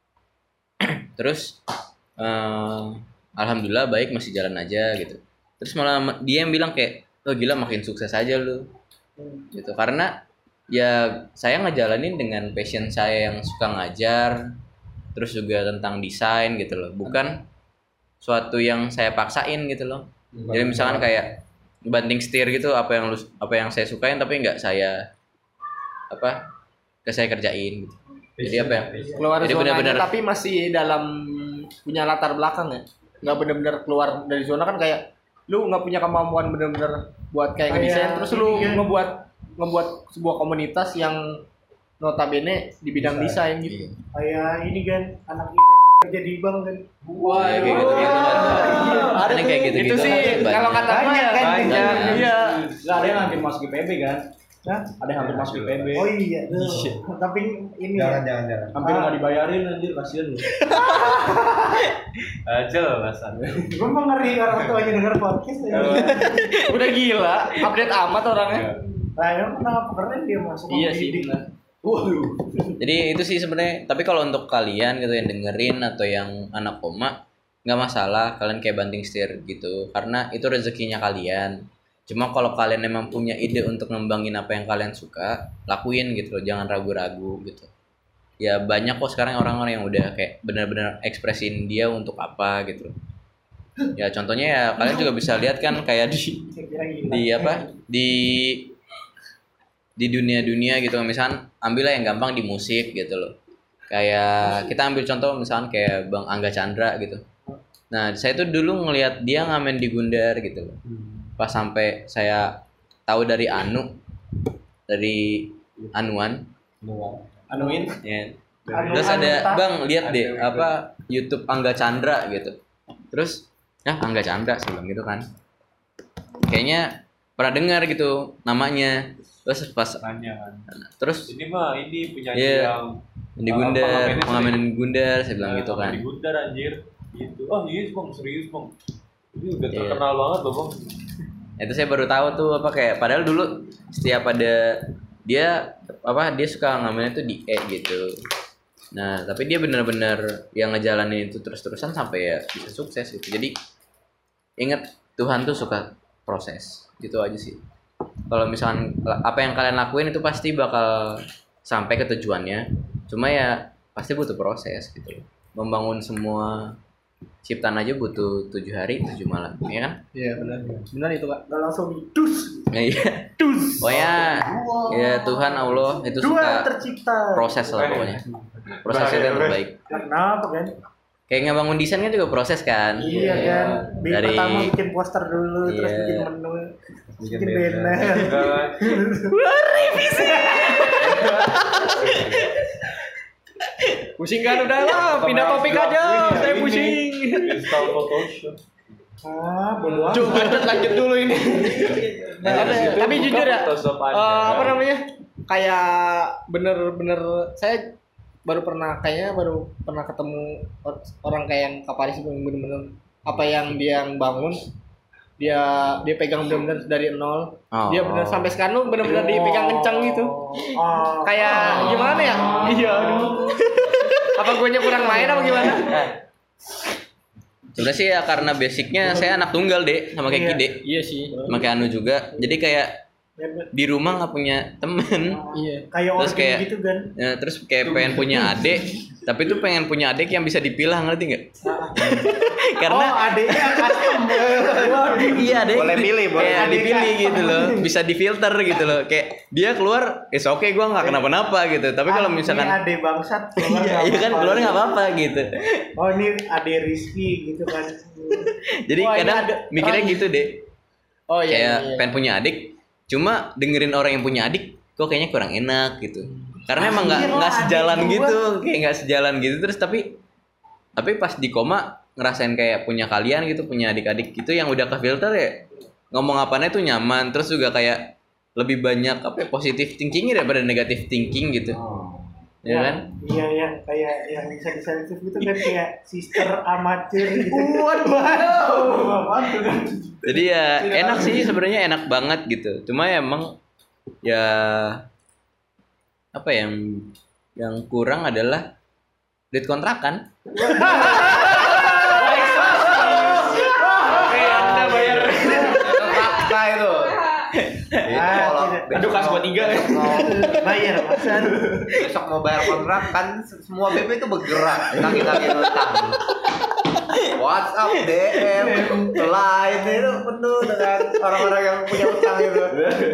Terus eh, alhamdulillah baik, masih jalan aja gitu. Terus malah dia yang bilang kayak oh gila makin sukses aja lu gitu, karena ya saya ngejalanin dengan passion saya yang suka ngajar, terus juga tentang desain gitu loh, bukan suatu yang saya paksain gitu loh. Jadi misalkan kayak banting setir gitu, apa yang lu apa yang saya sukain tapi nggak saya apa ke saya kerjain gitu. Jadi apa yang Keluar Jadi zona benar-benar- tapi masih dalam punya latar belakang ya. Nggak benar-benar keluar dari zona kan kayak lu nggak punya kemampuan benar-benar buat kayak Kayak ngedesain terus lu ini kan. ngebuat ngebuat sebuah komunitas yang notabene di bidang desain gitu. Iya. Kayak ini kan anak I P B kerja di bank kan. Wah, kayak gitu gitu kan. Ada yang kayak gitu itu gitu. sih kalau kata gue ya kan Banyak. banyak. Iya. Nggak ada yang hampir masuk I P B kan? Hah? Ada yang hampir masuk I P B. Oh iya. Tapi ini Jangan, ya. jangan, jangan. Hampir nggak dibayarin anjir, kasihan lu. Aja alasan. Gue mau ngeri orang tuanya denger podcast ya. Udah gila, update amat orangnya. Lah emang kenapa keren dia masuk Iya sih mendidik. benar. Waduh. Jadi itu sih sebenarnya. Tapi kalau untuk kalian gitu yang dengerin atau yang anak koma, nggak masalah kalian kayak banting setir gitu, karena itu rezekinya kalian. Cuma kalau kalian emang punya ide untuk ngembangin apa yang kalian suka, lakuin gitu loh, jangan ragu-ragu gitu. Ya banyak kok sekarang orang-orang yang udah kayak benar-benar ekspresin dia untuk apa gitu loh. Ya contohnya ya kalian juga bisa lihat kan kayak di di apa di di dunia-dunia gitu, misalkan ambillah yang gampang di musik gitu loh. Kayak kita ambil contoh misalkan kayak Bang Angga Chandra gitu. Nah saya tuh dulu ngelihat dia ngamen di Gundar gitu loh. Pas sampai saya tahu dari Anu, dari Anuan, Anuin. ya. Anu- Terus Anu ada tak- Bang lihat deh apa YouTube Angga Chandra gitu. Terus ya Angga Chandra sebelum gitu kan. Kayaknya pernah dengar gitu namanya. Terus pas Nanya kan. terus Ini mah ini penyanyi Iya. yang di Ah, Gundar, pengamennya pengamenan Gundar saya bilang Nah, gitu kan. Di Gundar anjir. Gitu. Oh iya bang, serius bang. Ini udah Iya. terkenal banget loh bang. Itu saya baru tahu tuh apa kayak padahal dulu setiap ada dia apa dia suka ngamennya tuh di E gitu. Nah, tapi dia benar-benar yang ngejalanin itu terus-terusan sampai ya bisa sukses gitu. Jadi ingat Tuhan tuh suka proses. Gitu aja sih. Kalau misalkan apa yang kalian lakuin itu pasti bakal sampai ke tujuannya. Cuma ya pasti butuh proses gitu. Membangun semua ciptaan aja butuh tujuh hari tujuh malam, ya kan? Iya benar. Benar itu Pak. Nggak langsung dus. Nah, iya. Pokoknya ya Tuhan Allah itu Dua suka tercipta. proses lah pokoknya. Prosesnya itu yang terbaik. Kenapa kan? Kayak ngebangun desain kan juga proses kan. Iya kan. Bi- Dari- Pertama bikin poster dulu, terus Iya. bikin menu, Bikin bikin banner. banner. Pusing kan udah lah, pindah topik aja. Saya pusing. Install Photoshop. Ah, bodo amat. Coba lanjut lanjut dulu ini. Nah, Ada- di situ tapi buka jujur ya, Photoshop aja. eh, apa namanya? Kayak bener-bener saya baru pernah kayaknya baru pernah ketemu or- orang kayak yang Kak Paris yang bener-bener apa yang dia yang bangun dia dia pegang bener-bener dari nol. Oh. Dia bener sampai sekarang bener-bener dipegang kencang gitu. Oh, Kayak gimana ya? Iya, aduh. Apa gue kurang main apa gimana? Sebenarnya sih ya karena basicnya saya anak tunggal deh sama kayak Iya. Kide, Iya sih. sama kayak Anu juga. Jadi kayak ya, be- di rumah nggak punya temen. Iya. kayak Terus organ kayak- gitu kan. Ya, terus kayak pengen punya adik, tapi tuh pengen punya adik yang bisa dipilah, ngerti nggak? Karena Oh, adeknya custom. Waduh. iya deh. Boleh pilih, boleh. Kayak Adiknya. dipilih gitu loh, bisa difilter gitu loh. Kayak dia keluar, is oke okay, gue nggak kenapa-napa gitu. Tapi kalau Ah, misalkan ini ade bangsat. keluar iya, nggak iya kan apa-apa. keluar nggak apa-apa gitu. Oh, ini ade Rizky gitu kan. Jadi Oh, ini kadang ada- mikirnya oh, gitu deh. Oh iya. Kayak iya, iya. pengen punya adik, cuma dengerin orang yang punya adik, kok kayaknya kurang enak gitu. Karena emang nggak Anjir, nggak lah, sejalan adik gua. gitu, kayak nggak sejalan gitu. Terus tapi tapi pas di koma ngerasain kayak punya kalian gitu, punya adik-adik gitu yang udah ke filter ya ngomong apanya tuh nyaman. Terus juga kayak lebih banyak apa ya, positive thinkingnya daripada negative thinking gitu. Ya kan? Iya, iya, kayak yang bisa diselektif gitu kan kayak sister amatir gitu. Waduh. Apaan tuh kan? Jadi ya enak sih sebenarnya, enak banget gitu. Cuma ya emang ya apa yang yang kurang adalah duit kontrakan. Anda bayar. Fakta itu. Itu Ah, kalau tidak. Aduh, kas gua tiga. besok mau Bayar maksan. besok mau bayar kontrak kan semua B P itu bergerak kaki-kaki utang. WhatsApp, D M, Line itu penuh dengan orang-orang yang punya utang itu.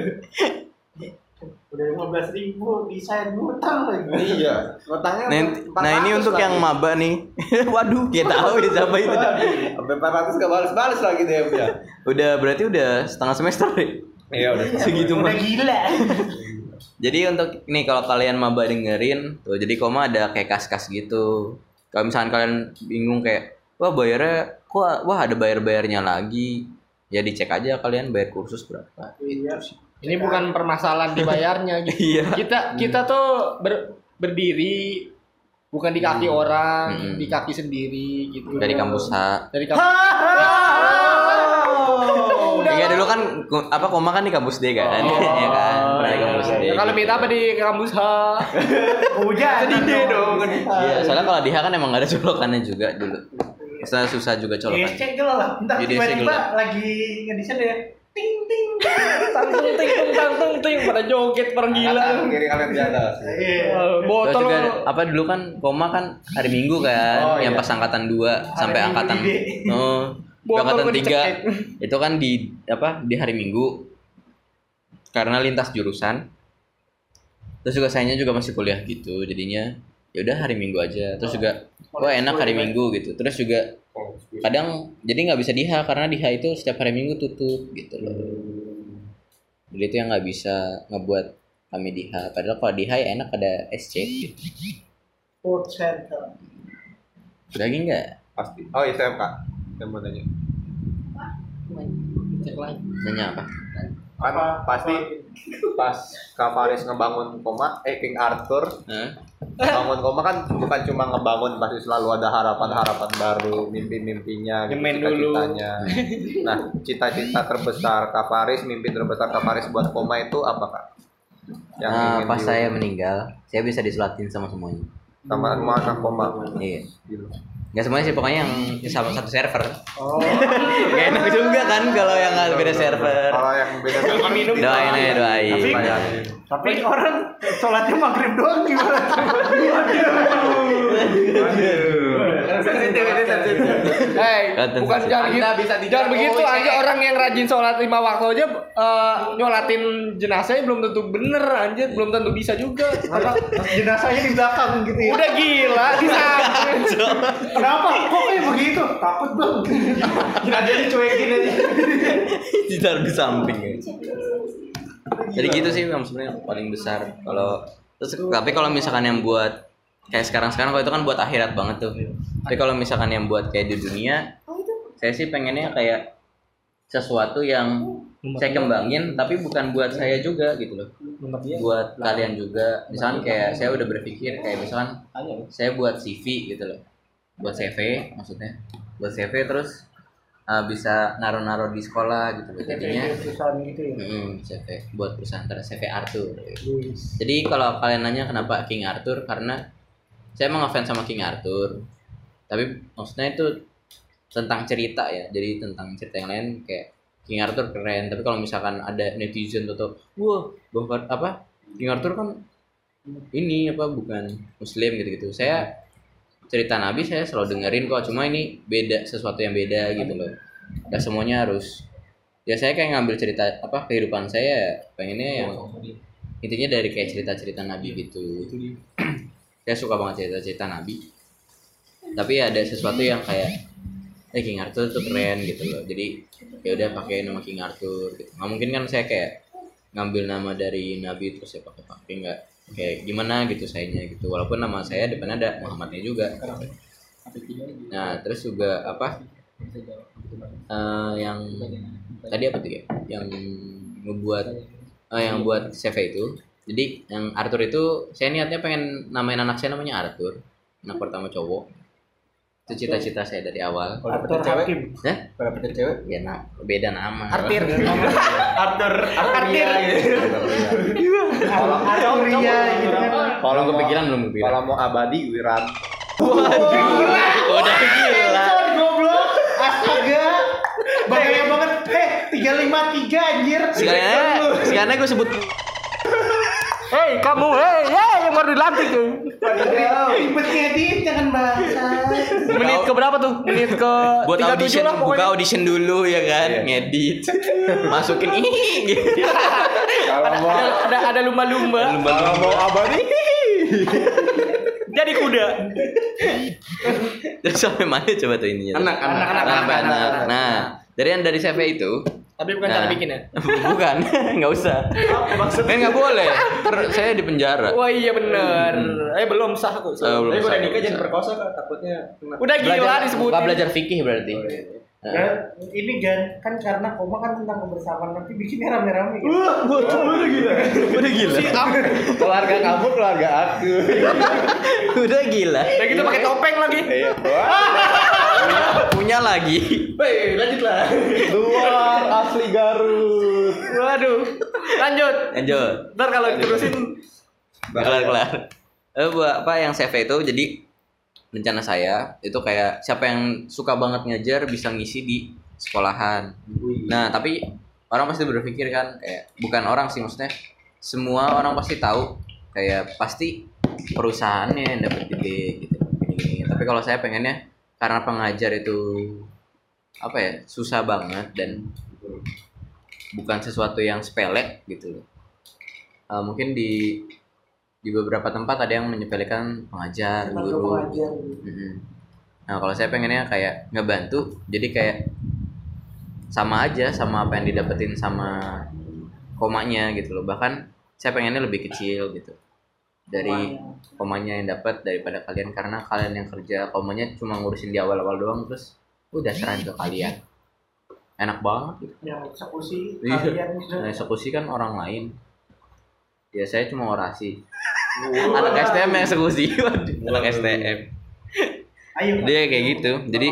Udah lima belas ribu desain hutang lagi. Iya, utangnya Nah, nah ini untuk yang maba nih. Waduh, kita tahu ya siapa itu. sampai empat ratus gak balas-balas lagi D M-nya. Udah berarti udah setengah semester deh. Iya, udah. Segitu Udah mah. gila. Jadi untuk nih kalau kalian maba dengerin tuh, jadi koma ada kayak kas-kas gitu. Kalau misalkan kalian bingung kayak wah bayarnya kok wah ada bayar-bayarnya lagi. Ya dicek aja kalian bayar kursus berapa. Iya. Ini bukan permasalahan dibayarnya gitu. Iya. Kita kita tuh ber, berdiri bukan di kaki orang, Hmm. di kaki sendiri gitu. Dari kampus H. Dari kampus. Iya dulu kan ku- apa koma kan di kampus D kan, Oh. ya kan, pernah di kampus D. Ya, kalau gitu. minta apa di kampus H? Hujan. Sedih deh dong. Iya, soalnya kalau di H kan emang gak ada colokannya juga dulu. Soalnya susah juga Iya, colokan. cek dulu lah. Ntar Jadi tiba-tiba segel. lagi ngedesain ya. ting ting. Tangtung ting tung tangtung ting pada joget perang gila. Kanan kiri kanan di atas. Iya. Eh, Terus Botol juga lu. apa dulu kan koma kan hari Minggu kan, Oh, yang iya. pas angkatan dua sampai Minggu angkatan gede. oh, Botol angkatan gua tiga dicekek. itu kan di apa di hari Minggu karena lintas jurusan. Terus juga sayanya juga masih kuliah gitu, jadinya ya udah hari Minggu aja. Terus juga wah enak hari Minggu gitu. Terus juga kadang jadi nggak bisa di H karena di H itu setiap hari Minggu tutup gitu loh. Jadi itu yang nggak bisa ngebuat kami di H. Padahal kalau di H ya enak ada S C gitu. Food center. Udah lagi nggak? Pasti. Oh, I T M Kak. Yang mau nanya. Nanya apa? Kan pasti pas Kak Faris ngebangun koma, eh King Arthur Hah? bangun koma kan bukan cuma ngebangun, pasti selalu ada harapan-harapan baru, mimpi-mimpinya, gitu, Nyemen dulu. cita-citanya. Nah, cita-cita terbesar Kak Faris, mimpi terbesar Kak Faris buat koma itu apa Kak? Yang Nah, ingin pas di- saya meninggal, saya bisa disulatin sama semuanya. sama semua anak koma. Iya. Gak semuanya sih, pokoknya yang sama satu server. Oh. Gak enak juga kan kalau yang nggak beda server. Kalau yang beda Doain aja, doain. Tapi, tapi orang sholatnya maghrib doang gimana? sensitif ini sensitif. Hei, Kelihatan bukan sih. jangan gitu. Anda bisa dijawab. Jangan begitu Oh, aja iya. orang yang rajin sholat lima waktu aja eh, nyolatin jenazahnya belum tentu bener anjir, belum tentu bisa juga. Karena jenazahnya di belakang gitu ya. Udah gila di samping. Kenapa? Kok kayak begitu? Takut bang. Ada dicuekin aja. Ditaruh di samping. Ya. Jadi gitu sih yang sebenarnya paling besar. Kalau terus tapi kalau misalkan yang buat kayak sekarang-sekarang kalau itu kan buat akhirat banget tuh. Tapi kalau misalkan yang buat kayak di dunia, saya sih pengennya kayak sesuatu yang saya kembangin tapi bukan buat saya juga gitu loh. Buat kalian juga. Misalkan kayak saya udah berpikir kayak misalkan saya buat C V gitu loh. Buat C V maksudnya. Buat C V terus uh, bisa naruh-naruh di sekolah gitu loh. Jadinya Susah gitu ya. Hmm, C V buat perusahaan C V Arthur. Jadi kalau kalian nanya kenapa King Arthur, karena saya emang ngefans sama King Arthur. Tapi maksudnya itu tentang cerita ya. Jadi tentang cerita yang lain kayak King Arthur keren. Tapi kalau misalkan ada netizen atau wah, bahkan apa King Arthur kan ini apa bukan Muslim gitu-gitu. Saya cerita Nabi saya selalu dengerin kok. Cuma ini beda, sesuatu yang beda gitu loh. Gak semuanya harus ya saya kayak ngambil cerita apa kehidupan saya pengennya yang intinya dari kayak cerita-cerita Nabi gitu. Saya suka banget cerita-cerita Nabi. Tapi ada sesuatu yang kayak eh King Arthur tuh keren gitu loh. Jadi ya udah pakai nama King Arthur gitu. Nggak mungkin kan saya kayak ngambil nama dari Nabi terus saya pakai-pakai nggak kayak gimana gitu sayanya gitu. Walaupun nama saya depannya ada Muhammadnya juga. Nah, terus juga apa? Uh, yang tadi apa tuh ya? Yang ngebuat uh, yang buat C V itu. Jadi yang Arthur itu saya niatnya pengen namain anak saya namanya Arthur. Anak pertama cowok. Itu cita-cita saya dari awal. Arthur Hakim. Hah? Kalau dapet cewek, Ya nah, beda nama. Artir. Arthur, Arthur gitu. Kalau Arturia gitu kan. Kalau kepikiran belum kepikiran. Kalau mau abadi Wiran. Udah gila. Son, goblok. Astaga. Bahaya banget. Eh, tiga lima tiga anjir. Sekarang sekarang gue sebut Hei, kamu hei, hei yang baru dilantik tuh. Ribet ngedit jangan bahasa. Menit ke berapa tuh? Menit ke buat tiga puluh tujuh audition, lah buka pokoknya. audition dulu ya kan, ngedit, masukin ini gitu. Kalau mau Ada ada, ada lumba-lumba. kalau mau abadi Jadi kuda. Terus sampai mana coba tuh ininya? Anak, anak, anak, anak, anak, anak. Nah, dari yang dari C V itu, Tapi bukan nah, cara bikin ya. bukan, nggak usah. Kan nggak boleh. Ter- saya di penjara. Wah iya bener. Eh belum sah tuh. Eh, belum Eh, gue udah sah, nikah belum jangan sah. perkosa Kak, takutnya kena. Udah gila Belajar, disebutin. bukan belajar fikih berarti. Dan ini Gan, kan karena koma kan tentang kebersamaan nanti bikinnya rame-rame gitu. Udah gila. Udah gila. Keluarga kamu, keluarga aku. Udah gila. Udah gitu pakai topeng lagi. Iya. Punya lagi. Weh, lanjut lah. Luar asli Garut. Waduh. Lanjut. Lanjut. Ntar kalau diterusin kelar kelar eh buat apa yang C V itu jadi rencana saya itu kayak siapa yang suka banget ngajar bisa ngisi di sekolahan. Nah tapi orang pasti berpikir kan kayak bukan orang sih maksudnya semua orang pasti tahu kayak pasti perusahaannya yang dapat gede gitu gini. Tapi kalau saya pengennya karena pengajar itu apa ya susah banget dan bukan sesuatu yang sepele gitu. Uh, mungkin di di beberapa tempat ada yang menyepelekan pengajar, Cuma guru. pengajar. Mm-hmm. Nah kalau saya pengennya kayak ngebantu, jadi kayak sama aja sama apa yang didapetin sama komanya gitu loh. Bahkan saya pengennya lebih kecil gitu dari komanya yang dapat daripada kalian karena kalian yang kerja komanya cuma ngurusin di awal-awal doang terus udah serahin ke kalian. Enak banget gitu. Yang eksekusi Iya. kalian Nah, eksekusi kan orang lain. Ya saya cuma orasi. Anak S T M yang eksekusi. Waduh, anak S T M. Ayo. Dia kayak gitu. Jadi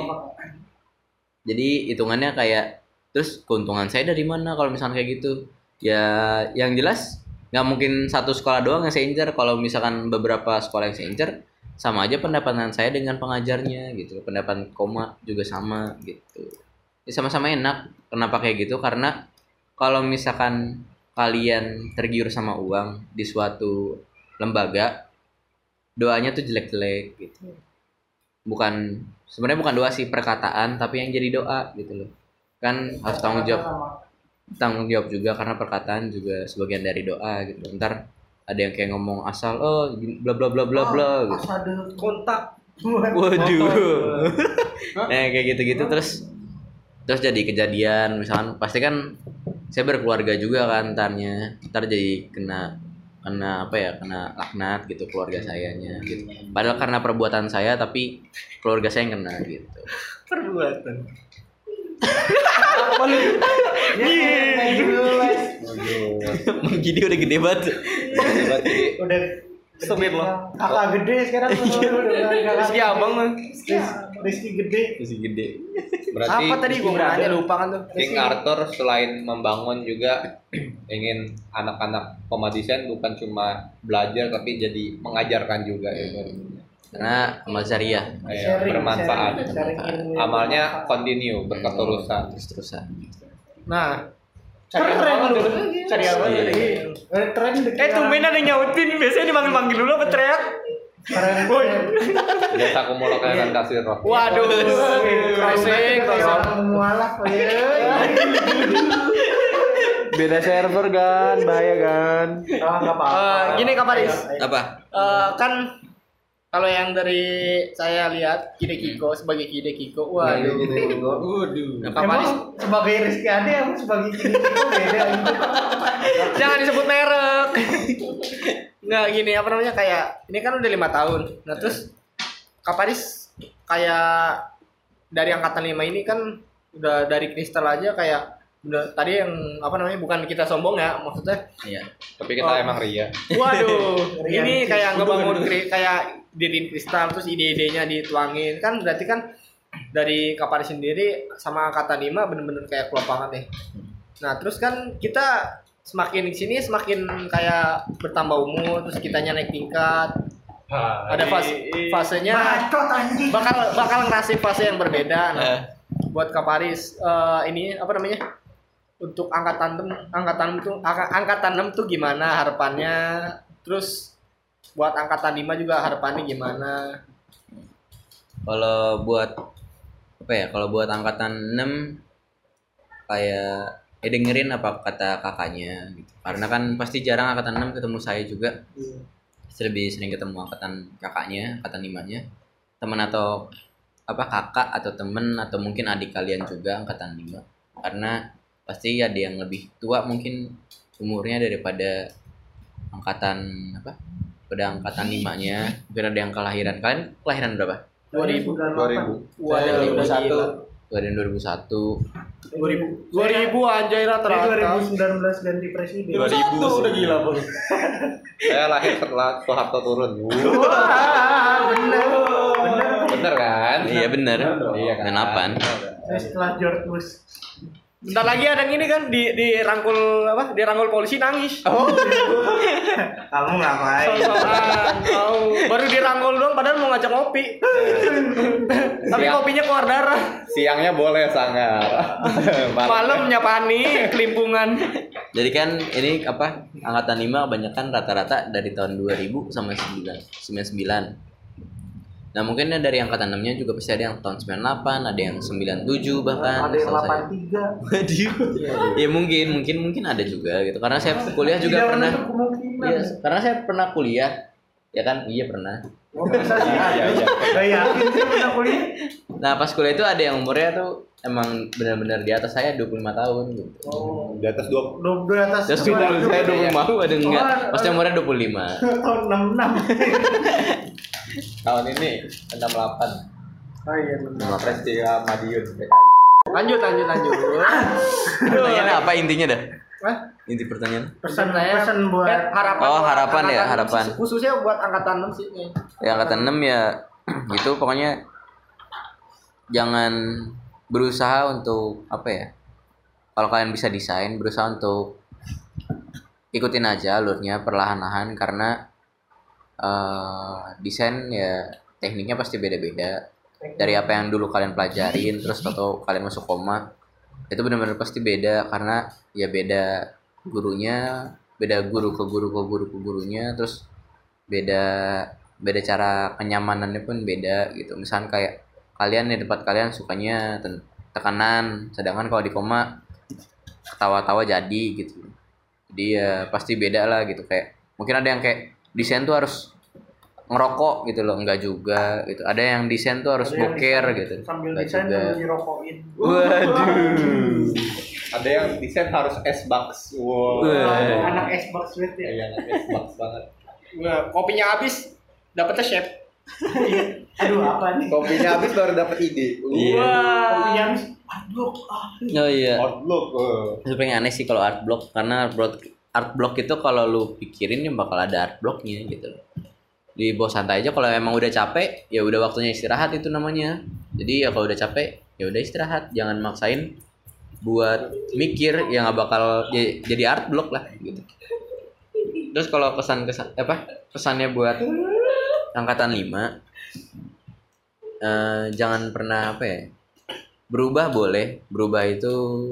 jadi hitungannya kayak terus keuntungan saya dari mana kalau misalnya kayak gitu? Ya yang jelas nggak mungkin satu sekolah doang yang saya incer. Kalau misalkan beberapa sekolah yang saya incer sama aja pendapatan saya dengan pengajarnya gitu. Pendapatan koma juga sama gitu. Ya sama-sama enak. Kenapa kayak gitu? Karena kalau misalkan kalian tergiur sama uang di suatu lembaga, doanya tuh jelek-jelek gitu. Bukan sebenarnya bukan doa sih perkataan, tapi yang jadi doa gitu loh. Kan harus tanggung jawab tanggung jawab juga karena perkataan juga sebagian dari doa gitu. Ntar ada yang kayak ngomong asal oh bla bla bla bla bla gitu. Asal Kontak. Waduh. Nah kayak gitu-gitu terus terus jadi kejadian misalkan pasti kan saya berkeluarga juga kan ntarnya ntar jadi kena kena apa ya kena laknat gitu keluarga sayanya gitu padahal karena perbuatan saya tapi keluarga saya yang kena gitu Perbuatan. apa lu? Ya, jelas. gini udah gede banget Udah Stupid loh. Kakak gede sekarang udah Rizky abang kan. Rizky gede. masih gede Berarti Apa tadi gua mau nanya lupa kan tuh. King Arthur selain membangun juga ingin anak-anak koma desain bukan cuma belajar tapi jadi mengajarkan juga ya. karena amal syariah Ya, bermanfaat. sharing, sharing ilmu. Amalnya continue berketerusan. terus terusan Nah, Cari apa lu? Cari apa lu? Iya. Eh, Tren deket. eh tumben ada yang nyautin biasanya dipanggil-panggil dulu apa teriak? Keren. Biasa aku mau kan kasih roh. Waduh, closing, closing. Mualaf ya. Beda server kan, bahaya kan. Oh, enggak apa-apa. Eh, gini Kak Paris. apa Eh, kan kalau yang dari saya lihat Kide Kiko sebagai Kide Kiko, waduh. Waduh. Kak Paris Emang sebagai Rizky Ade emang sebagai Kiki itu beda gitu. Jangan disebut merek. Nggak gini apa namanya kayak ini kan udah lima tahun. Nah terus Kak Paris kayak dari angkatan lima ini kan udah dari kristal aja kayak udah tadi yang apa namanya bukan kita sombong ya maksudnya. iya Tapi kita Oh. emang ria. Waduh, Rian ini Kiki. kayak ngebangun kri- kayak diriin kristal terus ide-idenya dituangin kan berarti kan dari Kak Paris sendiri sama angkatan lima bener-bener kayak klop banget nih. Nah terus kan kita semakin kesini semakin kayak bertambah umur terus kitanya naik tingkat ada fase fasenya Bacot anjing. bakal bakal ngerasain fase yang berbeda. Nah, Eh. buat Kak Paris eh, ini apa namanya untuk angkatan enam angkatan itu angka- angkatan enam tuh gimana harapannya terus buat angkatan lima juga harapannya gimana. Kalau buat apa ya? Kalau buat angkatan enam kayak ya dengerin apa kata kakaknya gitu. Karena kan pasti jarang angkatan enam ketemu saya juga. Saya lebih sering ketemu angkatan kakaknya, angkatan limanya. Teman atau apa kakak atau temen atau mungkin adik kalian juga angkatan lima. Karena pasti ada yang lebih tua mungkin umurnya daripada angkatan apa? Pada angkatan limanya. Mungkin ada yang kelahiran. Kalian kelahiran berapa? dua ribu dua ribu. Waduh, dua ribu satu. Kelahiran dua ribu satu. dua ribu dua ribu anjay Dua ribu rata-rata. sembilan belas ganti presiden. dua ribu udah gila bos. Saya lahir setelah Soeharto turun. Wah, bener. Bener. Bener kan? Iya bener. Iya kan? Dan delapan. Saya setelah George Bush. Bentar lagi ada yang ini kan di dirangkul apa? Dirangkul polisi nangis. Oh. Kamu ngapain? Sosokan, tahu. Baru dirangkul doang padahal mau ngajak ngopi. Tapi Siang. kopinya keluar darah. Siangnya boleh sangar. Malamnya panik, kelimpungan. Jadi kan ini apa? Angkatan lima kebanyakan rata-rata dari tahun dua ribu sampai sembilan puluh sembilan. Nah mungkin dari angkatan enam-nya juga pasti ada yang tahun sembilan puluh delapan, ada yang sembilan puluh tujuh bahkan. Ada yang setahu saya. delapan tiga. Waduh. Ya mungkin, mungkin mungkin ada juga gitu. Karena saya kuliah juga Tidak pernah. menutup kemungkinan. Iya, karena saya pernah kuliah. Ya kan? Iya pernah. Oh, masa sih? Iya, iya. Gak yakin sih pernah kuliah. Nah, pas kuliah itu ada yang umurnya tuh emang benar-benar di atas saya dua puluh lima tahun gitu. Oh, Di atas dua dua puluh atas. Terus dua- umur saya dua puluh lima, ada enggak? Oh, Maksudnya umurnya dua puluh lima. tahun enam puluh enam. tahun ini enam puluh delapan. Oh iya benar. Sama Prestia Madiun. Lanjut lanjut lanjut. Pertanyaannya apa intinya dah? Hah? Inti pertanyaan? Pesan Saya- pesan buat Eh, harapan Oh, buat harapan ya, angkatan- harapan. Khususnya buat angkatan enam sih. nih. Ya angkatan enam ya gitu pokoknya jangan berusaha untuk apa ya? Kalau kalian bisa desain, berusaha untuk ikutin aja alurnya perlahan-lahan karena eh, desain ya tekniknya pasti beda-beda. Dari apa yang dulu kalian pelajarin terus atau kalian masuk koma itu benar-benar pasti beda karena ya beda gurunya, beda guru ke guru ke guru ke gurunya, terus beda beda cara kenyamanannya pun beda gitu. Misalnya kayak kalian di tempat kalian sukanya ten- tekanan, sedangkan kalau di koma ketawa-tawa jadi gitu. Jadi ya pasti beda lah gitu, kayak mungkin ada yang kayak desain tuh harus ngerokok gitu loh, enggak juga gitu. Ada yang desain tuh harus Ada yang boker desain gitu. sambil Enggak desain juga. sambil dirokokin. Waduh. Ada yang desain harus S-Box. Wow. Wah. Anak Xbox Sweet ya. Iya, S-Box banget. Nah, kopinya habis, dapetnya chef. Aduh apa nih? Kopinya habis baru dapat ide. Iya. Kopinya habis. Aduh, ah. Oh iya. Outlook. Uh. Sebenarnya aneh sih kalau art block karena art block art block itu kalau lu pikirin ya bakal ada art blocknya gitu loh. Di bawah santai aja kalau emang udah capek ya udah waktunya istirahat itu namanya. Jadi ya kalau udah capek ya udah istirahat, jangan maksain buat mikir ya nggak bakal ya, jadi art block lah gitu. Terus kalau kesan kesan apa pesannya buat angkatan lima eh, jangan pernah apa ya berubah boleh, berubah itu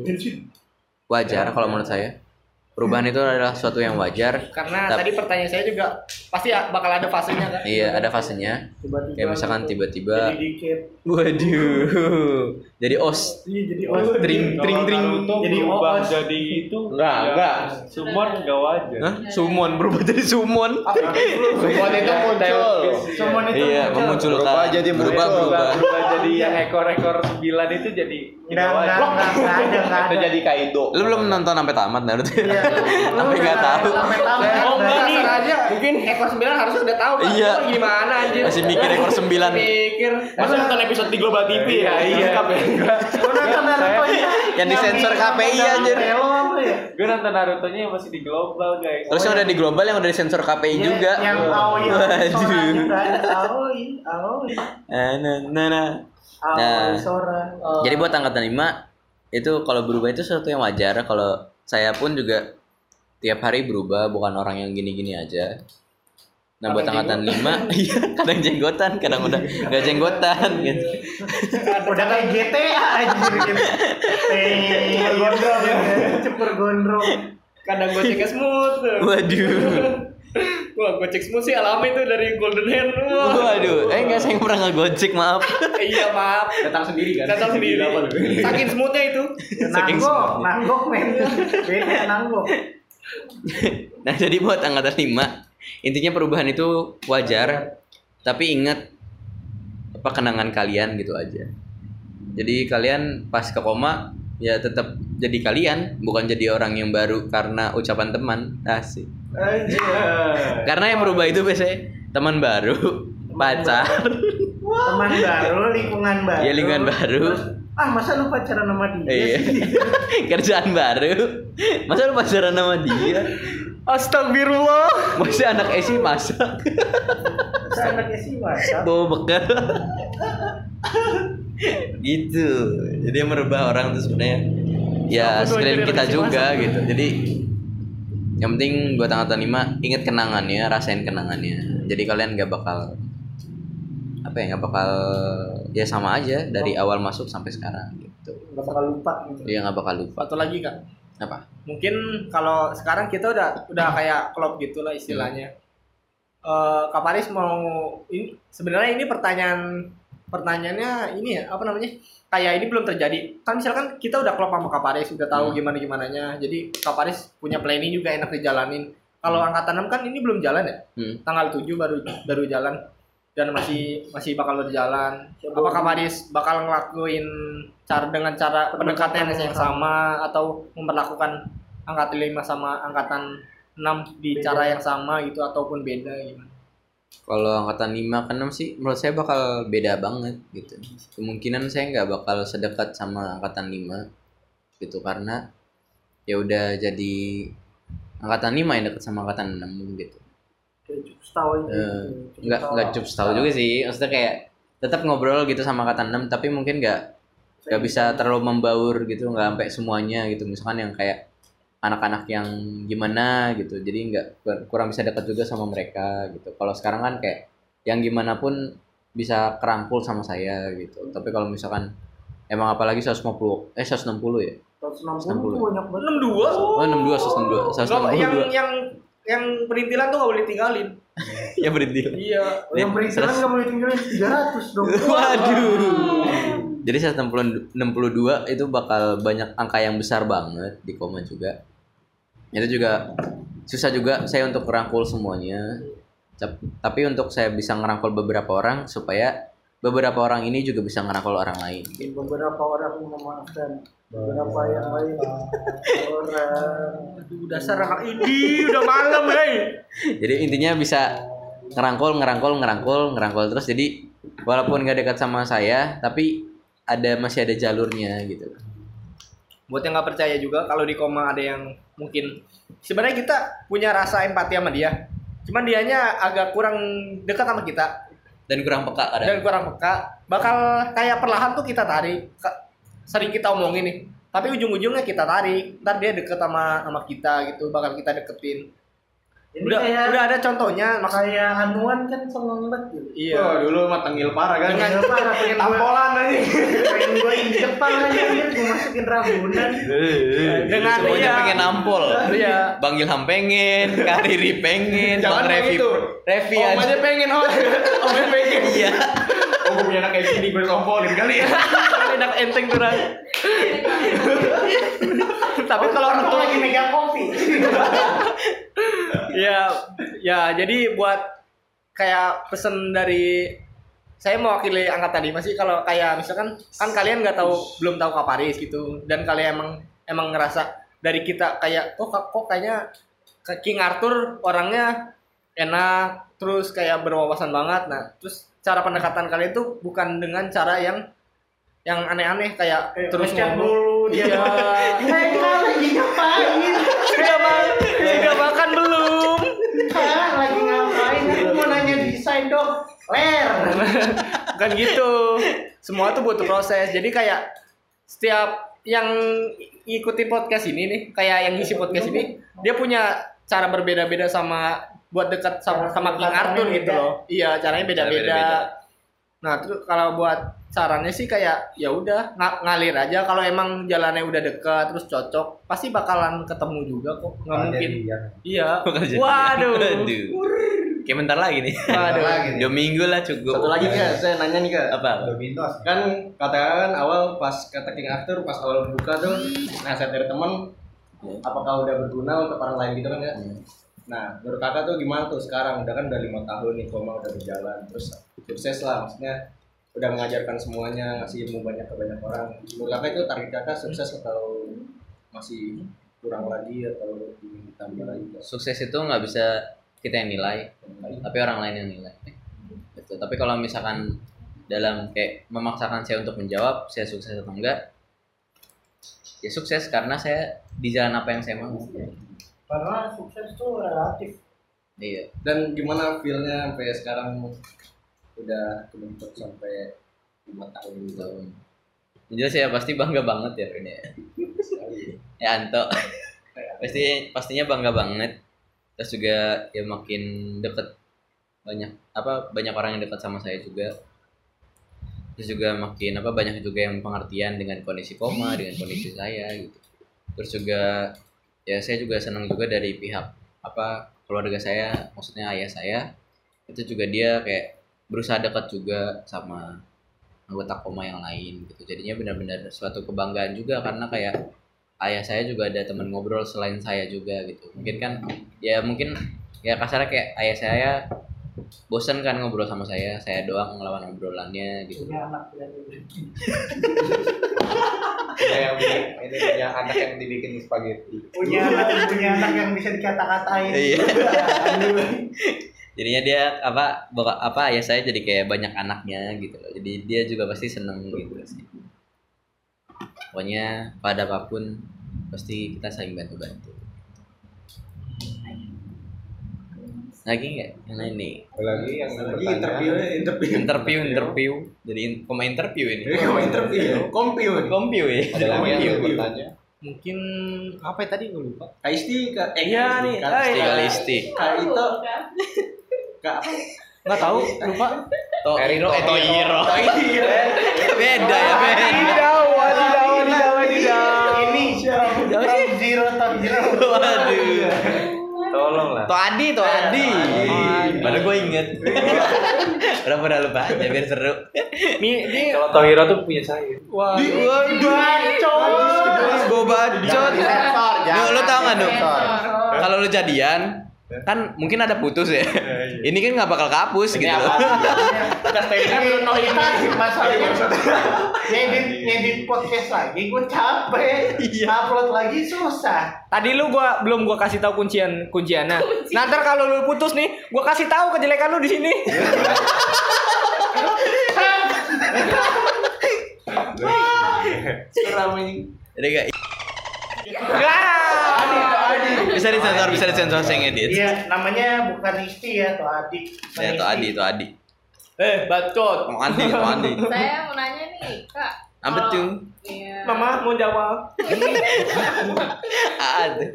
wajar kalau menurut saya. Perubahan itu adalah sesuatu yang wajar. Karena Tap- tadi pertanyaan saya juga pasti ya bakal ada fasenya kan. Iya, ada fasenya. Tiba-tiba. Kayak misalkan gitu. tiba-tiba Jadi dikit. waduh. Jadi os. Iya jadi Oh, oh, tring tring tring. Jadi berubah os. jadi itu Enggak, ya, enggak. Sumon enggak wajar. Hah? Sumon berubah jadi sumon. Semua itu muncul. Semua itu Iya, muncul. memunculkan. Berubah jadi berubah muncul. berubah. Berubah jadi yang ekor-ekor sembilan itu jadi Enggak, enggak enggak, wajar. enggak, enggak ada, enggak Itu ada. jadi Kaido. Lu belum nonton sampai tamat Naruto? Iya. Sampai nggak tahu. Sampai tamat. Oh, enggak nih. Dasar aja. Mungkin ekor sembilan harusnya udah tahu kan. Iya. Cuma gimana anjir. Masih mikir ekor sembilan. Mikir. Masa nonton episode di Global T V ya? Iya. Lengkap ya. Gua nonton Naruto ya. Yang disensor K P I anjir. Telo apa ya? Gue nonton Naruto-nya yang masih di global, guys. Terus yang udah di global yang udah disensor K P I juga. Yang Aoi Sora Waduh. juga ada. Aoi, Aoi. Ah, nah, nah, nah. Aoi Nah. Sora. Jadi buat angkatan lima itu kalau berubah itu sesuatu yang wajar. Kalau saya pun juga tiap hari berubah, bukan orang yang gini-gini aja. Nah buat angkatan lima, iya kadang jenggotan, kadang udah nggak jenggotan gitu. Udah kayak G T A anjir gitu. Eh, gondrong ya. Cepur gondrong. Kadang goceknya smooth. Waduh, Wah, gocek smooth sih alami tuh dari Golden Hand. Wah. waduh, eh nggak saya nggak pernah ngegojek maaf. Iya, maaf. Datang sendiri kan? Datang sendiri. Saking smoothnya itu. Saking Nanggok, smoothnya. nanggok men. Beda nanggok. Nah jadi buat angkatan lima intinya perubahan itu wajar, tapi ingat apa kenangan kalian gitu aja. Jadi kalian pas ke koma ya tetap jadi kalian, bukan jadi orang yang baru karena ucapan teman. Asik. Anjir. Karena yang berubah itu biasanya teman baru, pacar, Teman baru, lingkungan baru. ya lingkungan baru, Ah, masa lu pacaran sama dia iya. sih? Kerjaan baru. Masa lu pacaran sama dia? Astagfirullah. Masih anak esi masak, Masa anaknya sih WhatsApp. bawa bekal. Gitu. Jadi yang merubah orang itu sebenarnya ya Kedua sekeliling kita generasi juga masa. gitu. Jadi yang penting buat angkatan lima ingat kenangannya, rasain kenangannya. Jadi kalian nggak bakal apa ya nggak bakal ya sama aja dari awal masuk sampai sekarang gitu. Nggak bakal lupa gitu. Dia nggak bakal lupa. Satu lagi Kak. Apa? Mungkin kalau sekarang kita udah udah kayak klub gitulah istilahnya. Eh Kak Paris mau ini sebenarnya ini pertanyaan pertanyaannya ini ya apa namanya? Kayak ini belum terjadi. Kan misalkan kita udah klop sama Kak Paris, udah tahu Hmm. gimana gimananya. Jadi Kak Paris punya planning juga enak dijalanin. Kalau angkatan enam kan ini belum jalan ya. Hmm. Tanggal tujuh baru baru jalan dan masih masih bakal berjalan. Apa Kak Paris bakal ngelakuin cara dengan cara pendekatan yang sama atau memperlakukan angkatan lima sama angkatan enam di Beda. cara yang sama gitu ataupun beda gimana? Kalau angkatan lima ke enam sih menurut saya bakal beda banget gitu. Kemungkinan saya nggak bakal sedekat sama angkatan lima gitu karena ya udah jadi angkatan lima yang dekat sama angkatan enam gitu. Kayak cukup setahun Eh, gitu. nggak nggak cukup tahu juga sih. Maksudnya kayak tetap ngobrol gitu sama angkatan enam tapi mungkin nggak nggak bisa terlalu membaur gitu, nggak sampai semuanya gitu. Misalkan yang kayak anak-anak yang gimana gitu, jadi nggak kurang bisa dekat juga sama mereka gitu. Kalau sekarang kan kayak yang gimana pun bisa kerangkul sama saya gitu. Tapi kalau misalkan emang apalagi seratus lima puluh eh seratus enam puluh ya, seratus enam puluh tuh banyak banget. enam puluh dua oh enam puluh dua seratus enam puluh dua seratus enam Nggak, puluh yang dua yang yang perintilan tuh gak boleh tinggalin. ya berhenti. Iya. Yang perizinan nggak boleh tinggalin tiga ratus dong. Waduh. Jadi seratus enam puluh dua itu bakal banyak angka yang besar banget di koma juga. Itu juga susah juga saya untuk merangkul semuanya. Tap- Tapi untuk saya bisa ngerangkul beberapa orang supaya beberapa orang ini juga bisa ngerangkul orang lain. Gitu. Beberapa orang memaafkan, beberapa yang lain orang. Aduh, dasar anak ini udah malam, hei. Jadi intinya bisa ngerangkul, ngerangkul, ngerangkul, ngerangkul terus. Jadi walaupun nggak dekat sama saya, tapi ada masih ada jalurnya gitu. Buat yang nggak percaya juga kalau di koma ada yang mungkin sebenarnya kita punya rasa empati sama dia, cuman dianya agak kurang dekat sama kita Dan kurang peka kadang. dan kurang peka, bakal kayak perlahan tuh kita tarik. Ka- Sering kita omongin nih, tapi ujung-ujungnya kita tarik, ntar dia deket sama sama kita gitu, bakal kita deketin. Ini Udah kayak udah ada contohnya, maksud kayak Anuan kan sengong banget gitu. iya. Oh, dulu mah tengil parah kan. Dengan Pengen parah, pengen gua- Tampolan aja. pengen gue injek pala aja, anjir, gue masukin ragunan. dengan Semuanya iya. pengen nampol. Iya. Bang Ilham pengen, Kak Riri pengen, Jangan Bang Revi. begitu. Revi Om aja. aja pengen, om. Om aja pengen. Iya. Oh, gue punya anak kayak gini, gue tompolin kali ya. Enak enteng tuh Ran. Tapi kalau orang tua lagi megang kopi. ya ya jadi buat kayak pesen dari saya mewakili angkatan lima sih, kalau kayak misalkan kan kalian nggak tahu belum tahu Kak Paris gitu, dan kalian emang emang ngerasa dari kita kayak oh kok kok kayaknya King Arthur orangnya enak terus kayak berwawasan banget. Nah terus cara pendekatan kalian tuh bukan dengan cara yang yang aneh-aneh kayak Kayak terus ngechat ngomong dulu, iya Mereka lagi ngapain? sudah makan sudah makan belum. Kak, lagi ngapain? Aku mau nanya desain dong. Ler. Bukan gitu, semua tuh butuh proses. Jadi kayak setiap yang ikuti podcast ini nih, kayak yang ngisi podcast ini, dia punya cara berbeda-beda sama buat dekat sama, sama King Arthur gitu beda. loh. Iya, caranya beda-beda. beda-beda. Nah, terus kalau buat sarannya sih kayak ya udah ng- ngalir aja. Kalau emang jalannya udah dekat terus cocok, pasti bakalan ketemu juga kok. Nggak mungkin. Iya. Bakal jadi. Waduh. Waduh. Kayak bentar lagi nih. Waduh. Dua minggu lah cukup. Satu lagi kak, saya nanya nih kak. Apa? Kan katakan awal pas kata King Arthur pas awal buka tuh nasihat dari teman, apakah udah berguna untuk orang lain gitu kan ya? Nah, menurut kakak tuh gimana tuh sekarang? Udah kan udah lima tahun nih koma udah berjalan, terus sukses lah, maksudnya udah mengajarkan semuanya, ngasih ilmu banyak ke banyak orang. Menurut kakak itu target kakak sukses atau masih kurang lagi atau ingin ditambah lagi? Sukses itu nggak bisa kita yang nilai, tapi orang lain yang nilai. Gitu. Tapi kalau misalkan dalam kayak memaksakan saya untuk menjawab saya sukses atau enggak, ya sukses karena saya di jalan apa yang saya mau. Karena sukses tuh relatif. Iya. Dan gimana feel-nya sampai sekarang udah kebentuk sampai lima tahun gitu? Gitu. Jelas ya pasti bangga banget ya ini. Ya, ya Anto. Pasti pastinya bangga banget. Terus juga ya makin deket banyak apa banyak orang yang dekat sama saya juga. Terus juga makin apa banyak juga yang pengertian dengan kondisi koma, dengan kondisi saya gitu. Terus juga ya saya juga senang juga dari pihak apa keluarga saya, maksudnya ayah saya itu juga dia kayak berusaha dekat juga sama anggota koma yang lain gitu. Jadinya benar-benar suatu kebanggaan juga karena kayak ayah saya juga ada teman ngobrol selain saya juga gitu. Mungkin kan ya mungkin ya kasarnya kayak ayah saya bosan kan ngobrol sama saya, saya doang ngelawan obrolannya gitu. Punya anak ya. Punya yang bikin, ini punya anak yang dibikin spaghetti. Punya anak, punya anak yang bisa dikata-katain. Iya. Jadinya dia apa bokap apa ya saya jadi kayak banyak anaknya gitu loh. Jadi dia juga pasti seneng gitu sih. Pokoknya pada apapun pasti kita saling bantu-bantu. Lagi nggak yang lain nih? Lagi yang Lagi interview, interview. Interview interview jadi pemain interview ini. Mau interview, kompiu. Kompiu ya. ada lagi yang Kompiu. mau bertanya. Mungkin apa ya tadi gue lupa. Kak Isti, Kak eh, Iya nih, Kak eh, Isti kali Isti. Kak Ito, Kak apa? Nggak tahu, lupa. Tohiro eh Tohiro. Tohiro. Beda ya beda. Wadidaw, wadidaw, wadidaw, wadidaw. Ini from zero to hero. Waduh. Tolong lah. To Adi, To Adi. Adi. Padahal gue inget. Udah pernah lupa aja biar seru. Nih, nih. Kalau Tohiro tuh punya saya. Wah, Bacot. Gue bacot. Sensor, Duh, lu tau gak, Duh? sensor. Kalau lu jadian, kan mungkin ada putus ya. Ini kan nggak bakal kapus gitu loh. Kita belum tahu ini masalahnya. Ngedit ngedit podcast lagi, gue capek. Upload lagi susah. tadi lu gua belum gua kasih tahu kuncian kunciannya. Nah, ntar kalau lu putus nih, gua kasih tahu kejelekan lu di sini. Jadi gak bisa disensor, bisa disensor saya ngedit. Iya, namanya bukan Isti ya, atau Adi. Bukan Ya, itu Isti. Adi, itu Adi. Eh, bacot. Mau Adi, mau Adi. Saya mau nanya nih, Kak. Apa Kalau- tuh? Iya. Mama mau jawab. Ada.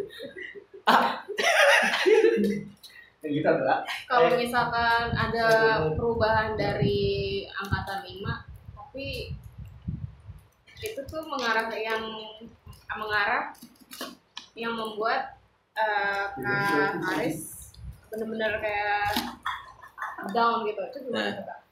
Gitu enggak? Kalau misalkan ada perubahan dari angkatan lima, tapi itu tuh mengarah ke yang mengarah yang membuat uh, Kak Haris benar-benar kayak down gitu. Itu gimana tuh, Kak?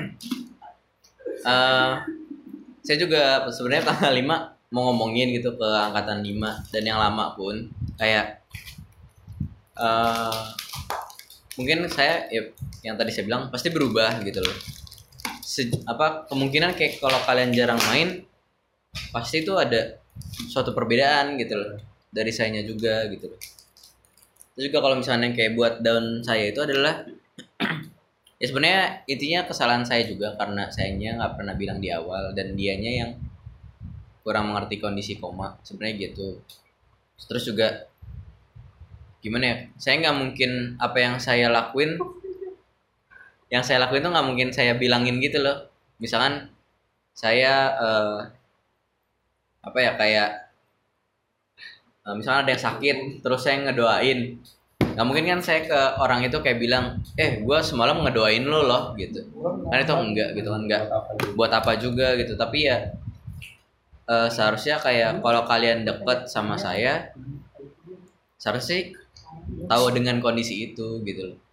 Eh, saya juga sebenarnya tanggal lima mau ngomongin gitu ke angkatan lima dan yang lama pun kayak eh mungkin saya ya, yang tadi saya bilang pasti berubah gitu loh. Se, apa kemungkinan kayak kalau kalian jarang main pasti itu ada suatu perbedaan gitu loh dari sayanya juga gitu loh. Terus juga kalau misalnya kayak buat down saya itu adalah ya sebenarnya intinya kesalahan saya juga karena sayanya nggak pernah bilang di awal dan dianya yang kurang mengerti kondisi koma sebenarnya gitu. Terus juga gimana ya, saya nggak mungkin apa yang saya lakuin yang saya lakuin tuh nggak mungkin saya bilangin gitu loh. Misalkan saya uh, apa ya kayak uh, misalkan ada yang sakit terus saya ngedoain, nggak mungkin kan saya ke orang itu kayak bilang eh gue semalam ngedoain lo loh gitu kan, itu enggak gitu kan, enggak buat apa juga gitu. Tapi ya uh, seharusnya kayak kalau kalian deket sama saya seharusnya sih tahu dengan kondisi itu gitu loh.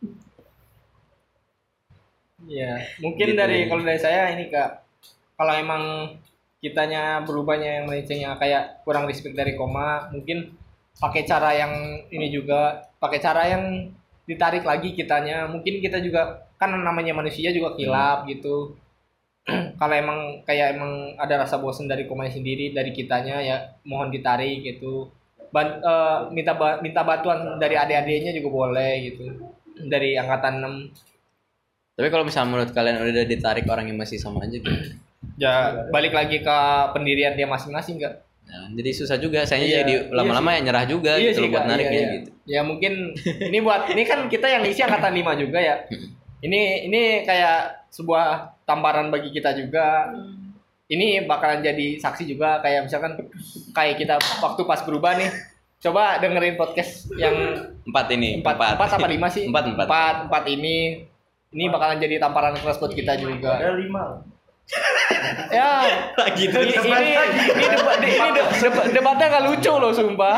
Iya, mungkin Gitu. dari kalau dari saya ini Kak, kalau emang kitanya berubahnya yang mindsetnya kayak kurang respect dari koma, mungkin pakai cara yang ini juga, pakai cara yang ditarik lagi kitanya. Mungkin kita juga kan namanya manusia juga kilap gitu. Kalau emang kayak emang ada rasa bosan dari komanya sendiri, dari kitanya ya mohon ditarik gitu. Ban, eh, minta ba- minta bantuan dari adik-adiknya juga boleh gitu. Dari angkatan enam. Tapi kalau misalnya menurut kalian udah ditarik orang yang masih sama aja gitu. Ya balik lagi ke pendirian dia masing-masing Kak. Nah, jadi susah juga, saya Iya, jadi iya lama-lama sih. ya nyerah juga Iya gitu sih, loh buat Kak, nariknya iya, iya. gitu. Ya mungkin ini buat ini kan kita yang isi angkatan lima juga ya. Ini ini kayak sebuah tamparan bagi kita juga. ini bakalan jadi saksi juga kayak misalkan kayak kita waktu pas berubah nih. Coba dengerin podcast yang Empat ini. empat empat apa lima sih? Empat empat. Empat empat ini ini bakalan jadi tamparan keras buat kita juga. Ada lima. Ya, Lagi ini ini ini debat ini de- debat debatnya nggak lucu loh sumpah.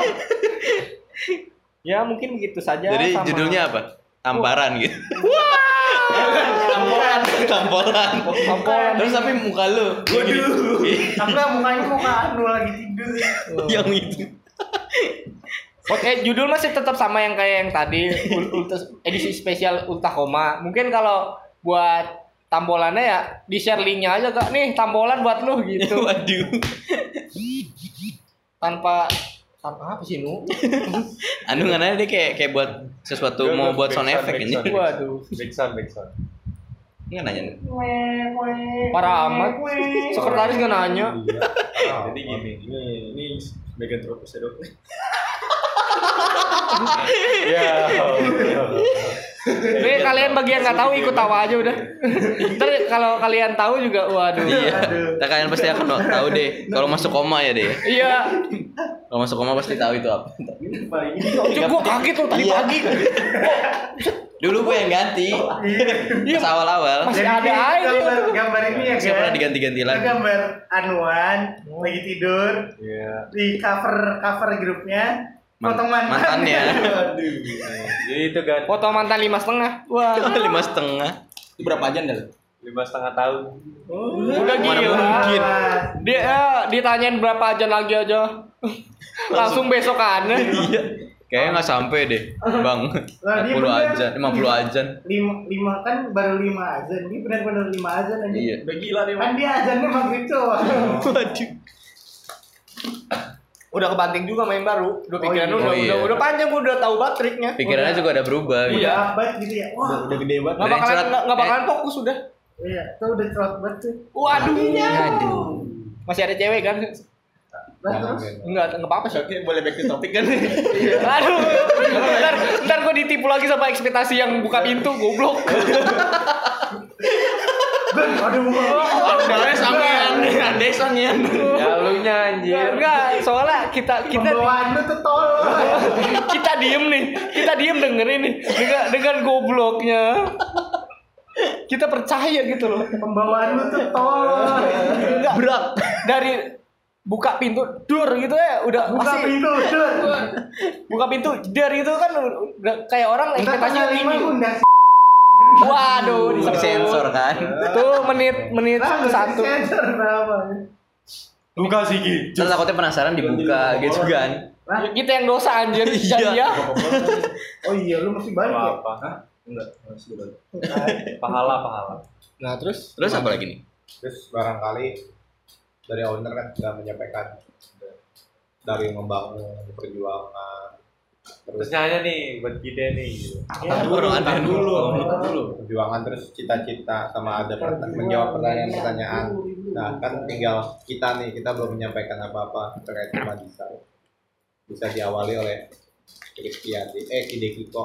Ya mungkin begitu saja. Jadi sama- judulnya apa? Tamparan gitu. Tampolan. Tampolan. Tampolan. Terus tapi muka lu. Waduh. Enggak, mukanya muka anu lagi tidur. Yang itu. Oke, judul masih tetap sama yang kayak yang tadi, ul- ultra, edisi spesial Ulta Koma. Mungkin kalau buat tambolannya ya di share linknya aja kak. Nih tambolan buat lu gitu. Waduh. Tanpa tanpa apa sih nu? Anu nggak dia kayak kayak buat sesuatu mau buat sound effect ini. Waduh. Big sound, big sound. Nggak nanya. Parah amat. Sekretaris nggak nanya. Jadi gini. Ini ini bagian terus dok. Ya. Nih kalian bagi yang nggak tahu ikut tawa aja udah. Ntar kalau kalian tahu juga, waduh. Iya. Nah, kalian pasti akan tahu deh. Kalau masuk koma ya deh. Iya. Kalau masuk koma pasti tahu itu apa. Cuk, gua kaget loh tadi Iya. pagi. Dulu gue yang ganti. Pas awal-awal. Masih ada aja. gambar, gambar ini ya Siapa pernah kan. diganti-ganti Itu lagi. gambar Anuan lagi tidur Iya. di cover cover grupnya. Man- Foto mantan. mantannya. Jadi itu kan Foto mantan lima setengah. Wah. Lima setengah. Itu berapa jam dah? lima setengah tahun. Udah Mana gila. mungkin. Dia eh, ditanyain berapa ajan lagi aja. Langsung besokannya. Iya. Kayaknya nggak sampai deh, bang. Lah, empat dia puluh bener. ajan, lima puluh ajan. lima, lima kan baru lima azan. Ini benar-benar lima azan aja. Iya. Udah gila dia. Kan dia azannya maghrib tuh. Waduh. Udah kebanting juga main baru. Udah pikiran iya. udah, Oh, iya. udah udah panjang gua udah tahu banget triknya. Pikirannya juga ada berubah. Udah Gitu. abad gitu ya. Wah. Udah gede banget. Nggak bakalan Curhat. nggak nggak bakalan fokus udah. Iya, itu udah cerot banget tuh. Waduh. Aduh. Masih ada cewek kan? Lah terus. Enggak, enggak apa-apa sih. Oke, boleh back to topic kan? Aduh. Ntar, ntar gue ditipu lagi sama ekspektasi yang buka pintu, goblok. Aduh, Andai sangean, andai sangean. Ya lu nya anjir. Enggak, soalnya kita kita pembawaan lu tuh tolol. kita diem nih, kita diem dengerin nih dengan dengan gobloknya. Kita percaya gitu loh. Pembawaan lu tuh tolol. Enggak berat dari buka pintu dur gitu ya udah Buka pasti pintu, dur. buka pintu dar gitu kan udah kayak orang Entar ekspektasinya tanggal lima tinggi. undang. Waduh, Sensor kan. tuh menit menit Lah, satu. sensor berapa? Buka sih gitu. Terus takutnya penasaran dibuka gitu kan. Lah, Kita yang dosa anjir jadi ya. oh iya lu masih balik ya? Apa? Enggak, masih balik. Pahala, pahala. Nah terus Terus apa lagi nih? Terus barangkali dari owner kan sudah menyampaikan dari membangun perjuangan Terus nanya nih buat kita nih. Gitu. Dulu, ada dulu. dulu perjuangan terus cita-cita sama ada perta- menjawab pertanyaan-pertanyaan. Nah kan tinggal kita nih kita belum menyampaikan apa-apa terkait sama Disa. Bisa diawali oleh Kristiadi eh Hidekiko.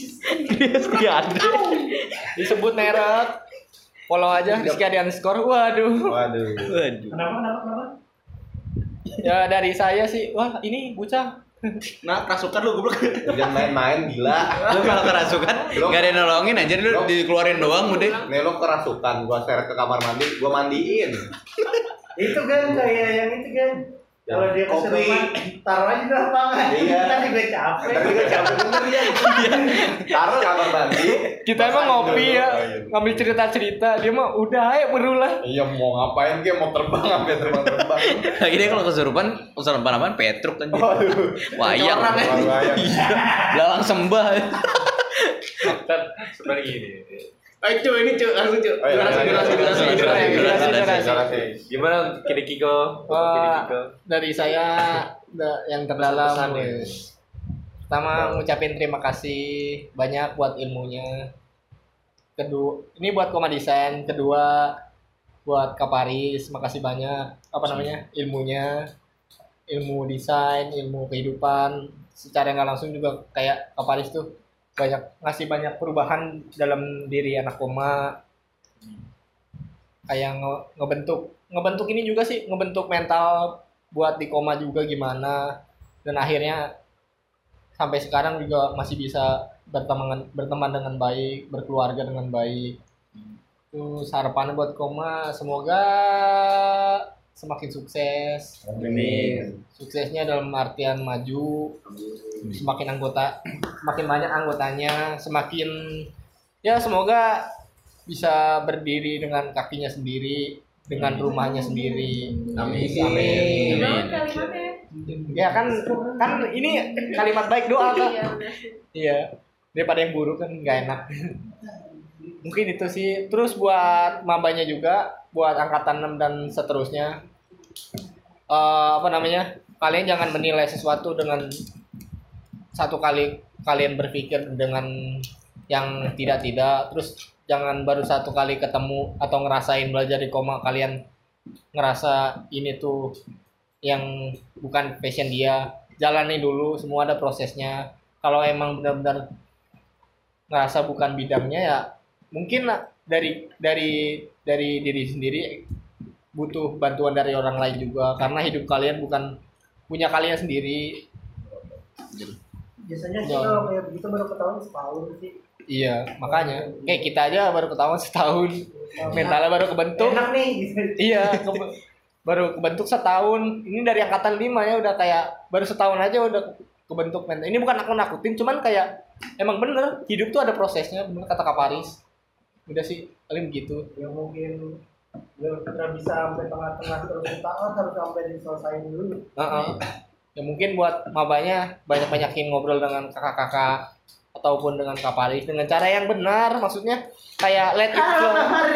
disebut merek. Follow aja Rizky Adi underscore. Waduh. Waduh. Waduh. Kenapa, kenapa, kenapa? Ya dari saya sih, wah ini bocah. Nah, kerasukan lu goblok. Jangan main-main gila. Lu kalau kerasukan nggak ada yang nolongin aja lu dikeluarin doang udah. Nih lo kerasukan, gua seret ke kamar mandi, gua mandiin. Itu kan kayak yang itu kan. Kalau dia Kopi. keserupan, taruh aja di lapangan. Iya. Tadi gue capek. Tapi gua capek bener ya. Taruh kamar mandi. Kita emang ngopi ya, ngambil cerita-cerita. Dia mah udah ayo berulah. Iya mau ngapain dia mau terbang sampai terbang-terbang. Lagi dia kalau kesurupan, kesurupan apaan? Petruk kan. Wayang. Wayang. Iya. Belalang sembah. Kan sebenarnya gini. Ayo cuy, ini cuy, langsung cuy. Oh, iya, Durasi, iya, durasi, iya, durasi, iya, durasi. iya, durasi, iya, durasi. iya. Gimana Kidekiko? Wah, Kidekiko. dari saya da- yang terdalam. Pesan ya. Wes. Pertama ngucapin terima kasih banyak buat ilmunya. Kedua, ini buat Koma Desain. Kedua buat Kaparis, makasih banyak. Apa namanya? Ilmunya, ilmu desain, ilmu kehidupan. Secara nggak langsung juga kayak Kaparis tuh banyak ngasih banyak perubahan dalam diri anak Koma. kayak nge- ngebentuk ngebentuk ini juga sih, ngebentuk mental buat di koma juga gimana, dan akhirnya sampai sekarang juga masih bisa berteman berteman dengan baik, berkeluarga dengan baik. Terus harapannya buat koma semoga semakin sukses. Amin. Suksesnya dalam artian maju, semakin anggota, semakin banyak anggotanya, semakin ya semoga bisa berdiri dengan kakinya sendiri, dengan rumahnya sendiri. Amin. Amin. Amin. Kalimatnya. Ya kan kan ini kalimat baik doa kan. Iya, benar. Iya. Daripada yang buruk kan nggak enak. Mungkin itu sih. Terus buat mabanya juga, buat angkatan enam dan seterusnya. Eh, apa namanya? Kalian jangan menilai sesuatu dengan satu kali kalian berpikir dengan yang tidak-tidak, terus jangan baru satu kali ketemu atau ngerasain belajar di koma kalian ngerasa ini tuh yang bukan passion dia. Jalani dulu, semua ada prosesnya. Kalau emang benar-benar ngerasa bukan bidangnya ya mungkin lah dari dari dari diri sendiri butuh bantuan dari orang lain juga, karena hidup kalian bukan punya kalian sendiri. Biasanya sih Ya. kalau kayak begitu baru ketahuan setahun sih. Iya, makanya kayak kita aja baru ketahuan setahun, mentalnya baru kebentuk. Enak nih. Iya, ke- baru kebentuk setahun. Ini dari angkatan lima ya udah kayak baru setahun aja udah kebentuk mental. Ini bukan aku nakutin, cuman kayak emang bener hidup tuh ada prosesnya, bener kata Kak Paris. Udah sih, paling begitu. Ya mungkin nggak bisa sampai tengah-tengah terus tangan harus sampai diselesain dulu. Heeh. Ya mungkin buat mabanya banyak-banyakin ngobrol dengan kakak-kakak ataupun dengan Kak Paris dengan cara yang benar, maksudnya kayak let it flow.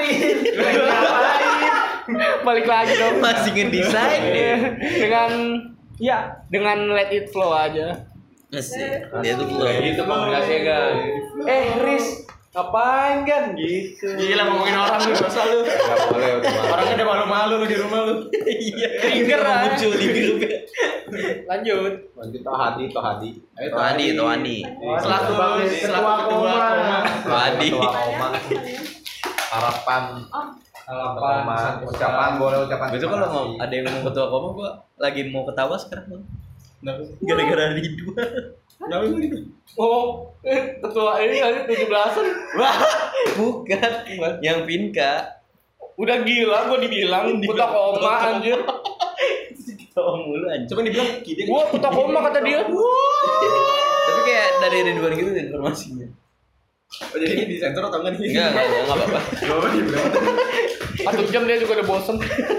Balik lagi dong. Masih ngedesain deh. Dengan ya dengan let it flow aja. Masih dia tuh belum. Kayak gitu komunikasinya guys. Eh Riz, Ngapain kan gitu? gila ngomongin orang lu dosa lu. Nggak boleh udah malam. Orangnya udah malu-malu lu di rumah lu. Iya. Trigger ah. Muncul di grup. Lanjut. Lanjut Toh Hadi, Toh Hadi. Ayo, Toh Hadi, Toh Hadi. Selaku selaku ketua koma. Toh Hadi. Ketua Koma. Harapan Oh, harapan ucapan boleh ucapan. Besok kalau mau ada yang mau ketua koma gua lagi mau ketawa sekarang bang. Gara-gara Ridwan. Oh, eh, ketua ini aja tujuh belasan. Wah, bukan. Yang Pinka. Udah gila gua dibilang ketua koma anjir. Ketawa mulu anjir. Coba dibilang gua ketua koma kata dia. Tapi kayak dari Ridwan gitu informasinya. Oh, jadi di center atau enggak nih? Enggak, enggak, enggak apa-apa. Satu jam dia juga udah bosen.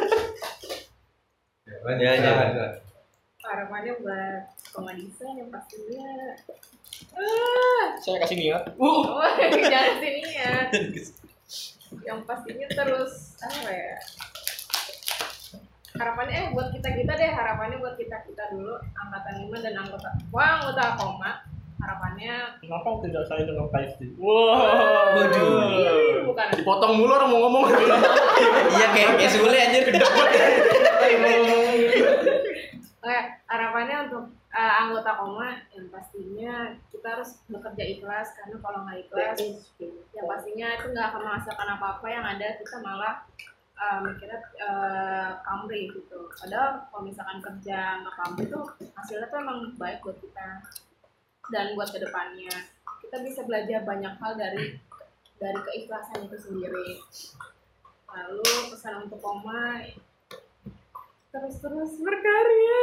Ya, ya. harapannya buat koma desain yang pastinya. Ah, Saya kasih niat. Uh. oh, jangan sini ya. Yang pastinya terus apa ya? Harapannya eh buat kita kita deh, harapannya buat kita kita dulu angkatan lima dan anggota wah anggota koma. Harapannya Kenapa tidak saya dengan K S T? Wah, Ih, bukan dipotong mulu orang mau ngomong. Iya kayak kayak Sule anjir. Oke, harapannya untuk uh, anggota koma yang pastinya kita harus bekerja ikhlas, karena kalau nggak ikhlas yang pastinya itu nggak akan menghasilkan apa-apa, yang ada kita malah uh, mikirnya uh, pamrih gitu. Padahal kalau misalkan kerja nggak pamrih tuh hasilnya tuh emang baik buat kita dan buat kedepannya. Kita bisa belajar banyak hal dari dari keikhlasan itu sendiri. Lalu pesan untuk koma, terus-terus berkarya.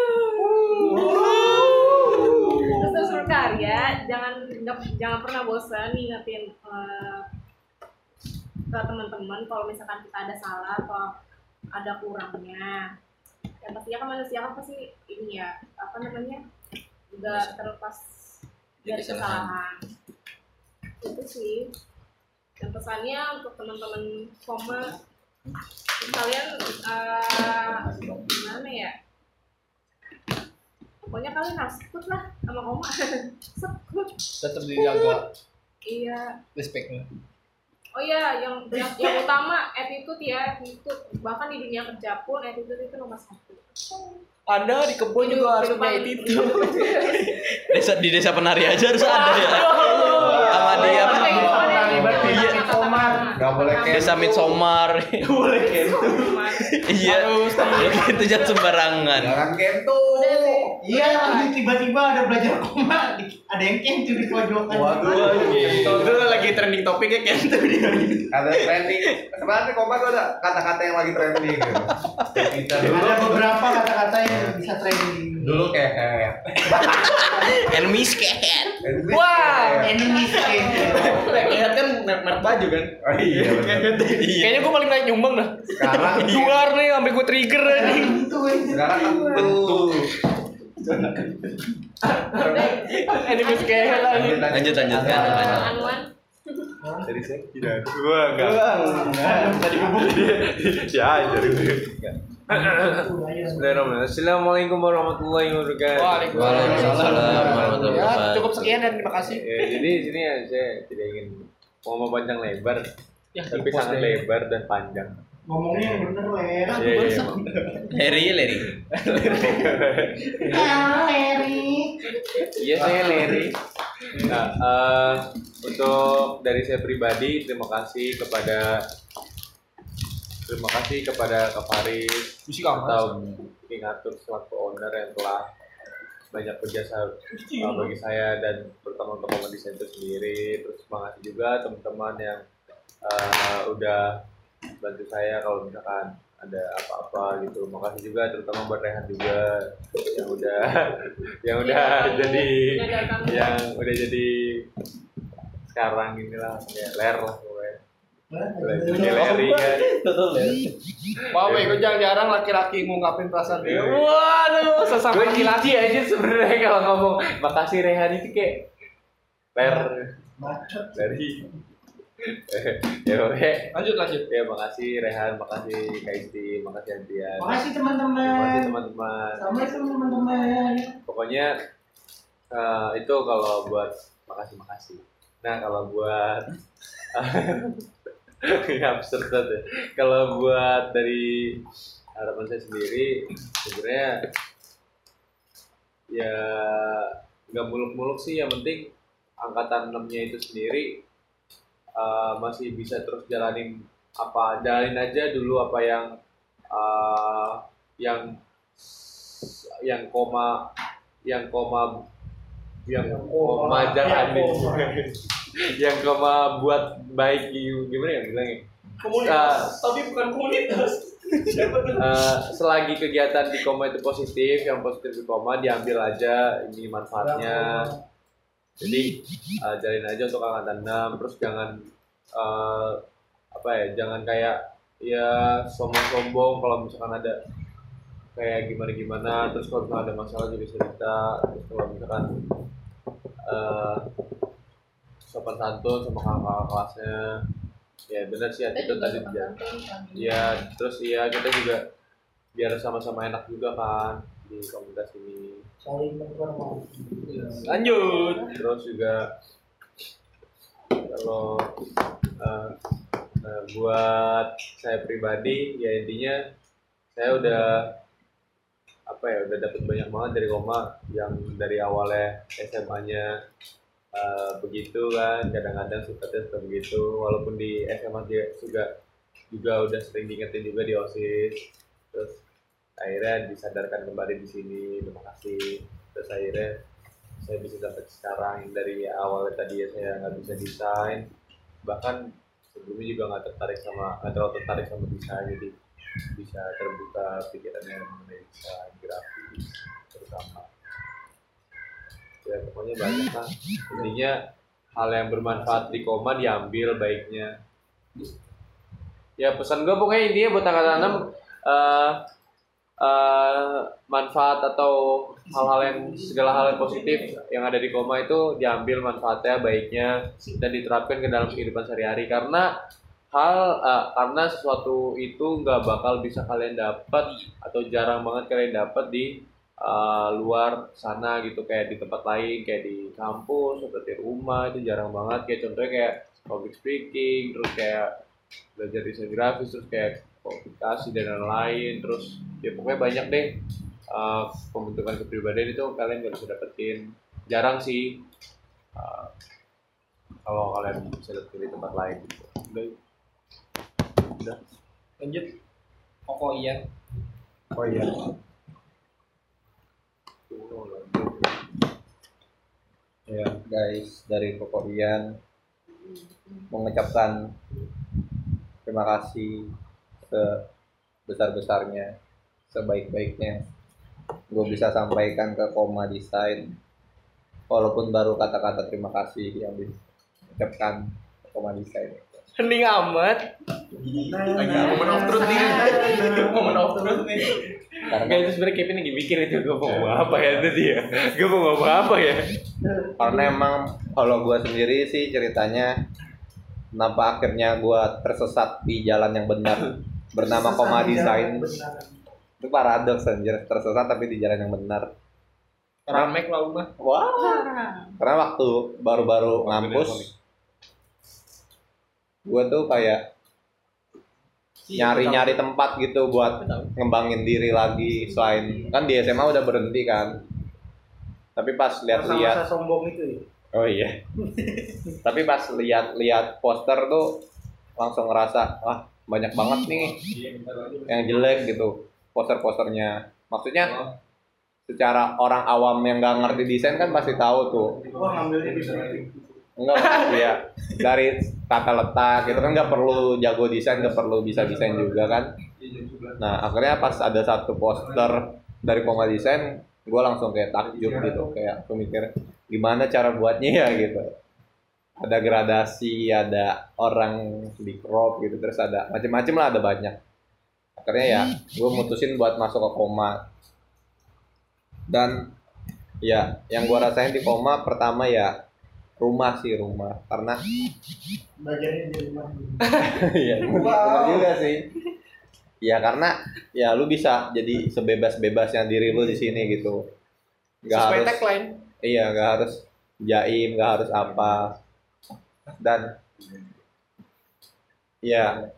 Terus-terus berkarya, jangan nggak- jangan pernah bosan ngingetin uh, ke teman-teman kalau misalkan kita ada salah atau ada kurangnya. Yang pastinya kan manusia kan pasti ini ya, apa namanya, nggak terlepas dari kesalahan. Itu sih. Dan pesannya untuk teman-teman koma, kalian uh, gimana ya, pokoknya kalian harus sekut lah sama koma. Sekut. Tetap dijaga Iya. respectnya. Oh iya, yang yang, yang utama attitude ya, attitude. Bahkan di dunia kerja pun attitude itu nomor satu. Anda di kebun juga harus punya itu. Desa di desa penari aja harus ada ya. Sama dia apa? Berarti Iya. Komar. Nggak Nggak boleh Desa Midsommar. Boleh gitu. Iya. Itu jangan sembarangan. Jangan kento. Iya, lagi tiba-tiba ada belajar koma, di- ada yang kentu di pojokan. Waduh. Itu lagi trending topiknya Kento dia. Ada trending. Sebenarnya koma tuh ada kata-kata yang lagi trending gitu. Kita dulu Ada beberapa kata-kata yang bisa trending. dulu kayak And misket. Wah. Enemy skin. Lihat kan merek merek baju kan. Oh iya benar. Kayaknya gue paling banyak nyumbang dah. Sekarang Keluar nih sampai gue trigger anjing. Itu itu. sekarang kan tentu. Anime scale lah. Lanjut lanjut kan. lanjut. Anuan. Dari saya tidak. Gua enggak. Tadi bubuk dia. Ya, dari gue. Bismillahirrahmanirrahim. Assalamualaikum warahmatullahi wabarakatuh. Waalaikumsalam warahmatullahi Ya, wabarakatuh. cukup sekian dan terima kasih. Ya, jadi sini ya saya tidak ingin mau mempanjang lebar, Ya, tapi sangat lebar dan panjang. Ngomongnya yang bener, Ler. Iya, iya. Leri Leri. Ah, Leri. Iya, saya Leri. Nah, eh, untuk dari saya pribadi terima kasih kepada terima kasih kepada Kak Faris atau King Arthur selaku owner yang telah banyak berjasa uh, bagi saya dan terutama untuk Komedi Center sendiri. Terus terima kasih juga teman-teman yang uh, udah bantu saya kalau misalkan ada apa-apa gitu. Makasih juga terutama buat Rehan juga yang udah yang udah jadi yang udah jadi sekarang inilah ya ler lah pokoknya. Jadi leri kan. Wow, gue jarang-jarang laki-laki ngungkapin perasaan dia. Iya. Waduh, sesama Gue laki-laki. laki aja sebenarnya kalau ngomong makasih Rehan itu kayak ler Bacot. dari ya oke. Lanjut lanjut. Ya makasih Rehan, makasih Kak Isti, makasih Antian. Makasih Makasih teman-teman. teman-teman. Assalamualaikum teman-teman. Pokoknya eh, itu kalau buat makasih makasih. Nah kalau buat ya absurd banget ya. Kalau buat dari harapan saya sendiri sebenarnya ya nggak muluk-muluk sih, yang penting angkatan enam-nya itu sendiri uh, masih bisa terus jalanin apa jalanin aja dulu apa yang uh, yang yang koma yang koma yang koma jangan yang koma buat baik gimana ya bilangnya Komunitas, tapi bukan komunitas. uh, selagi kegiatan di koma itu positif, yang positif di koma diambil aja ini manfaatnya. Jadi uh, jalin aja untuk angkatan enam, terus jangan uh, apa ya, jangan kayak ya sombong-sombong kalau misalkan ada kayak gimana-gimana, terus kalau misalkan ada masalah juga cerita, terus kalau misalkan uh, sopan santun sama kakak-kakak kelasnya. Ya benar sih, itu tadi dia. Ya terus ya kita juga biar sama-sama enak juga kan di komunitas ini. Saling menghormati. Lanjut. Terus juga kalau uh, uh, buat saya pribadi ya intinya saya udah apa ya udah dapat banyak banget dari koma, yang dari awalnya S M A-nya uh, begitu kan, kadang-kadang sifatnya suka begitu, walaupun di S M A juga juga, juga udah sering diingetin juga di OSIS, terus akhirnya disadarkan kembali di sini, terima kasih. Terus akhirnya saya bisa dapat sekarang yang dari awalnya tadi ya saya nggak bisa desain, bahkan sebelumnya juga nggak tertarik sama nggak terlalu tertarik sama desain, jadi bisa terbuka pikirannya mengenai desain grafis terutama. Ya pokoknya banyak lah, intinya hal yang bermanfaat di koma diambil baiknya. Ya pesan gue pokoknya intinya buat angkatan enam uh, uh, manfaat atau hal-hal yang segala hal yang positif yang ada di koma itu diambil manfaatnya baiknya dan diterapkan ke dalam kehidupan sehari-hari, karena hal uh, karena sesuatu itu nggak bakal bisa kalian dapat atau jarang banget kalian dapat di uh, luar sana gitu, kayak di tempat lain, kayak di kampus atau di rumah itu jarang banget. Kayak contohnya kayak public speaking, terus kayak belajar desain grafis, terus kayak komunikasi dan lain-lain, terus ya pokoknya banyak deh uh, pembentukan kepribadian itu kalian nggak bisa dapetin, jarang sih uh, kalau kalian bisa dapetin di tempat lain gitu. Udah. Lanjut. Koko Ian. Oh iya. Ya guys, dari Koko Ian mengucapkan terima kasih sebesar-besarnya, sebaik-baiknya gue bisa sampaikan ke Koma Design, walaupun baru kata-kata terima kasih yang diucapkan ke Koma Design. Hening amat. Momen of truth nih. Momen of truth nih. Karena Kayak itu sebenarnya Kevin lagi mikir itu gue mau ngomong apa ya itu dia. Gue mau ngomong apa ya. karena emang kalau gue sendiri sih ceritanya kenapa akhirnya gue tersesat di jalan yang benar bernama Koma Design. Itu paradoks anjir, tersesat tapi di jalan yang benar. Ramek lah mah. Wah. Karena waktu baru-baru ngampus gue tuh kayak nyari-nyari tempat gitu buat ngembangin diri lagi, selain kan di S M A udah berhenti kan. Tapi pas lihat-lihat, Masa sombong itu ya. oh iya. Tapi pas lihat-lihat poster tuh langsung ngerasa wah banyak banget nih yang jelek gitu poster-posternya. Maksudnya secara orang awam yang nggak ngerti desain kan pasti tahu tuh. Wah, ngambilnya bisa. Enggak, ya dari tata letak gitu kan nggak perlu jago desain, nggak perlu bisa desain juga kan. Nah akhirnya pas ada satu poster dari Koma Design, gue langsung kayak takjub gitu, kayak aku mikir gimana cara buatnya ya gitu. Ada gradasi, ada orang di crop gitu, terus ada macem-macem lah, ada banyak. Akhirnya ya gue mutusin buat masuk ke Koma. Dan ya yang gue rasain di Koma pertama ya rumah sih, rumah karena Bagiannya di rumah. iya benar juga sih ya, karena ya lu bisa jadi sebebas-bebasnya diri lu di sini gitu, nggak harus tagline. iya nggak harus jaim, nggak harus apa, dan ya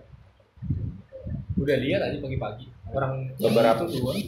Udah lihat aja pagi-pagi orang beberapa itu dua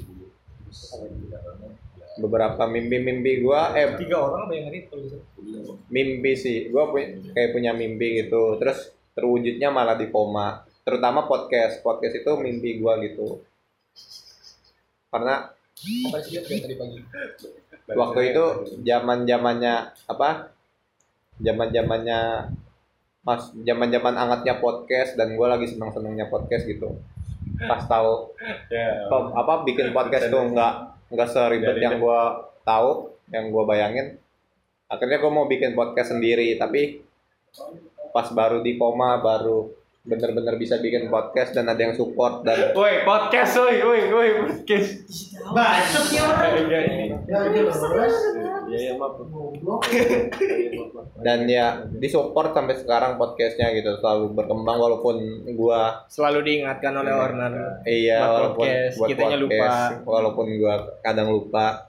beberapa mimpi-mimpi gua eh tiga orang apa yang itu mimpi sih gua punya kayak punya mimpi gitu, terus terwujudnya malah di Koma, terutama podcast podcast itu mimpi gua gitu, karena apa sih dia tadi pagi waktu itu zaman zamannya apa zaman zamannya pas zaman zaman angetnya podcast, dan gue lagi seneng senengnya podcast gitu. Pas tahu top- apa bikin podcast tuh nggak nggak seribet yang gue tahu, yang gue bayangin. Akhirnya gue mau bikin podcast sendiri, tapi pas baru di Koma baru bener-bener bisa bikin podcast dan ada yang support, dan woi podcast woi woi woi podcast Bacot ya orang. iya ini Ya jelas. iya iya maaf Goblok. dan ya disupport sampai sekarang podcastnya gitu, selalu berkembang walaupun gue selalu diingatkan oleh Ornan iya Buat walaupun podcast, buat kitanya podcast, walaupun gue kadang lupa.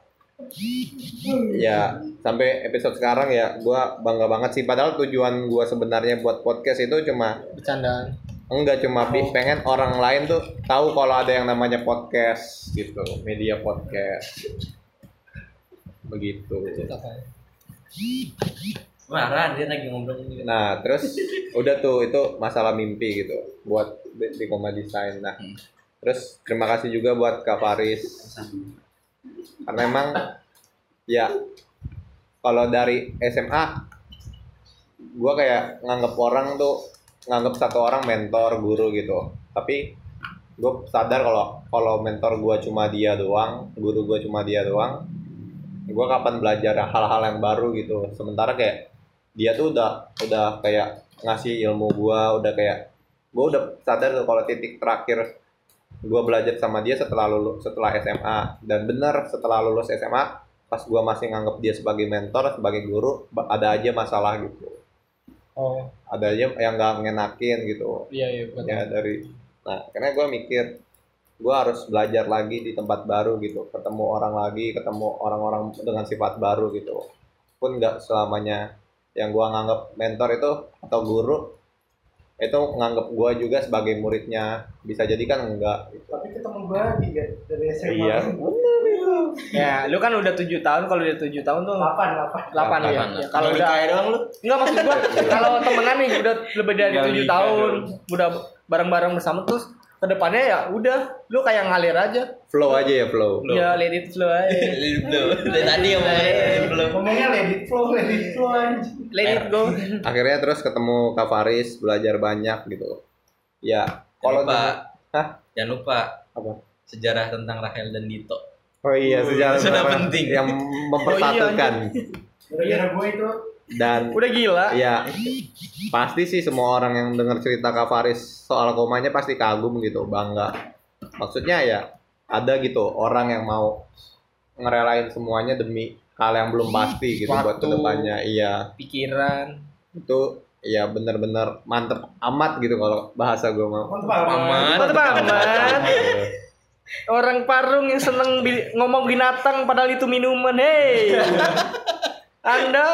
Ya sampai episode sekarang ya gue bangga banget sih, padahal tujuan gue sebenarnya buat podcast itu cuma bercandaan enggak cuma bi- pengen orang lain tuh tahu kalau ada yang namanya podcast gitu, media podcast begitu. Marah dia lagi ngobrol ini. Nah terus udah tuh itu masalah mimpi gitu buat di, di Koma Design. Nah terus terima kasih juga buat Kak Faris, karena emang ya kalau dari S M A gue kayak nganggep orang tuh nganggep satu orang mentor, guru gitu, tapi gue sadar kalau kalau mentor gue cuma dia doang, guru gue cuma dia doang, gue kapan belajar hal-hal yang baru gitu. Sementara kayak dia tuh udah udah kayak ngasih ilmu gue, udah kayak gue udah sadar tuh kalau titik terakhir gue belajar sama dia setelah lulus setelah S M A. Dan bener setelah lulus S M A pas gue masih nganggep dia sebagai mentor, sebagai guru, ada aja masalah gitu, oh ada aja yang nggak ngenakin gitu iya iya betul ya dari. Nah karena gue mikir gue harus belajar lagi di tempat baru gitu, ketemu orang lagi, ketemu orang-orang dengan sifat baru gitu. Pun nggak selamanya yang gue nganggap mentor itu atau guru itu nganggep gue juga sebagai muridnya, bisa jadi kan enggak gitu. Tapi ketemu lagi kan dari S M A. Iya. Ya, lu kan udah tujuh tahun, kalau udah tujuh tahun tuh Delapan, delapan. delapan ya. Delapan, Ya, kalau udah kayak doang lu. enggak maksud gua kalau temenan nih udah lebih dari Tinggal tujuh nikah tahun, udah bareng-bareng bersama terus kedepannya ya udah lu kayak ngalir aja. Flow aja ya flow. Ya let it flow aja. Dari tadi yang belum. Ngomongnya let it flow, let it flow anjing. Let it go. Akhirnya terus ketemu Kak Faris, belajar banyak gitu. Ya, Kalau kalau lupa, Hah? jangan lupa apa? sejarah tentang Rahel dan Dito. Oh iya, sejarah sudah sejarah penting. yang mempersatukan. Gara-gara gue itu Dan Udah gila. ya pasti sih semua orang yang dengar cerita Kak Faris soal komanya pasti kagum gitu, bangga. Maksudnya ya ada gitu orang yang mau ngerelain semuanya demi hal yang belum pasti gitu buat Waktu. kedepannya. Iya, Pikiran. itu ya bener-bener mantep amat gitu kalau bahasa gue mau. mantap Aman. Mantap amat. Orang Parung yang seneng bi- ngomong binatang padahal itu minuman. Hei. Anda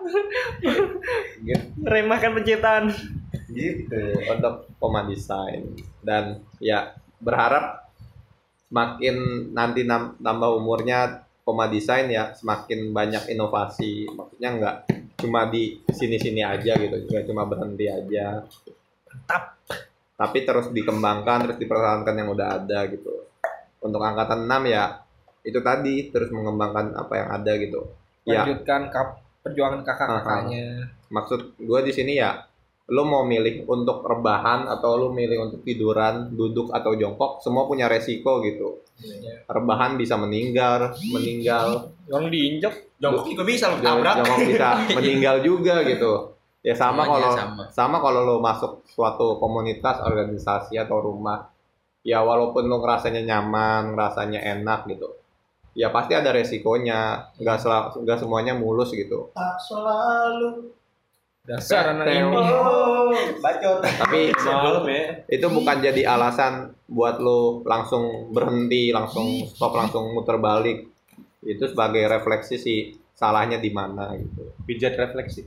Gitu. remahkan penciptaan. Gitu untuk Koma Desain. Dan ya berharap semakin nanti nam- nambah umurnya Koma Desain ya semakin banyak inovasi. Maksudnya nggak cuma di sini-sini aja gitu, nggak cuma berhenti aja. Mantap. Tapi terus dikembangkan, terus dipertahankan yang udah ada gitu. Untuk angkatan enam ya itu tadi terus mengembangkan apa yang ada gitu. Ya, Lanjutkan kap perjuangan kakak-kakaknya. maksud gue di sini ya lo mau milih untuk rebahan atau lo milih untuk tiduran, duduk atau jongkok, semua punya resiko gitu. Rebahan bisa meninggal, meninggal. Yang diinjak. Jongkok juga bisa lo Jong- tabrak. Jongkok bisa meninggal juga gitu. Ya sama Semuanya kalau sama. sama kalau lo masuk suatu komunitas, organisasi atau rumah. Ya walaupun lo ngerasanya nyaman, ngerasanya enak gitu. Ya pasti ada resikonya, nggak sel- nggak semuanya mulus gitu. tak selalu. Dasar anak Teo. ini. Oh, Bacot. Tapi Malam ya. itu bukan jadi alasan buat lo langsung berhenti, langsung stop, langsung muter balik. Itu sebagai refleksi sih salahnya di mana gitu. Pijat refleksi.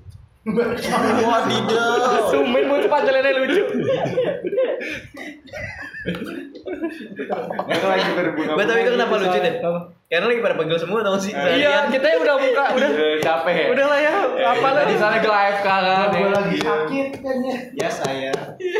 Wadidaw. Sumen mau itu pancelannya lucu. Itu lagi berbunga. Gue tapi kenapa lucu deh? Karena lagi pada pegel semua tau sih. Iya, kita udah buka, udah. Capek ya. Udah lah ya. Apa Tadi lagi? sana ke live kan. gue lagi sakit kan ya. Ya saya.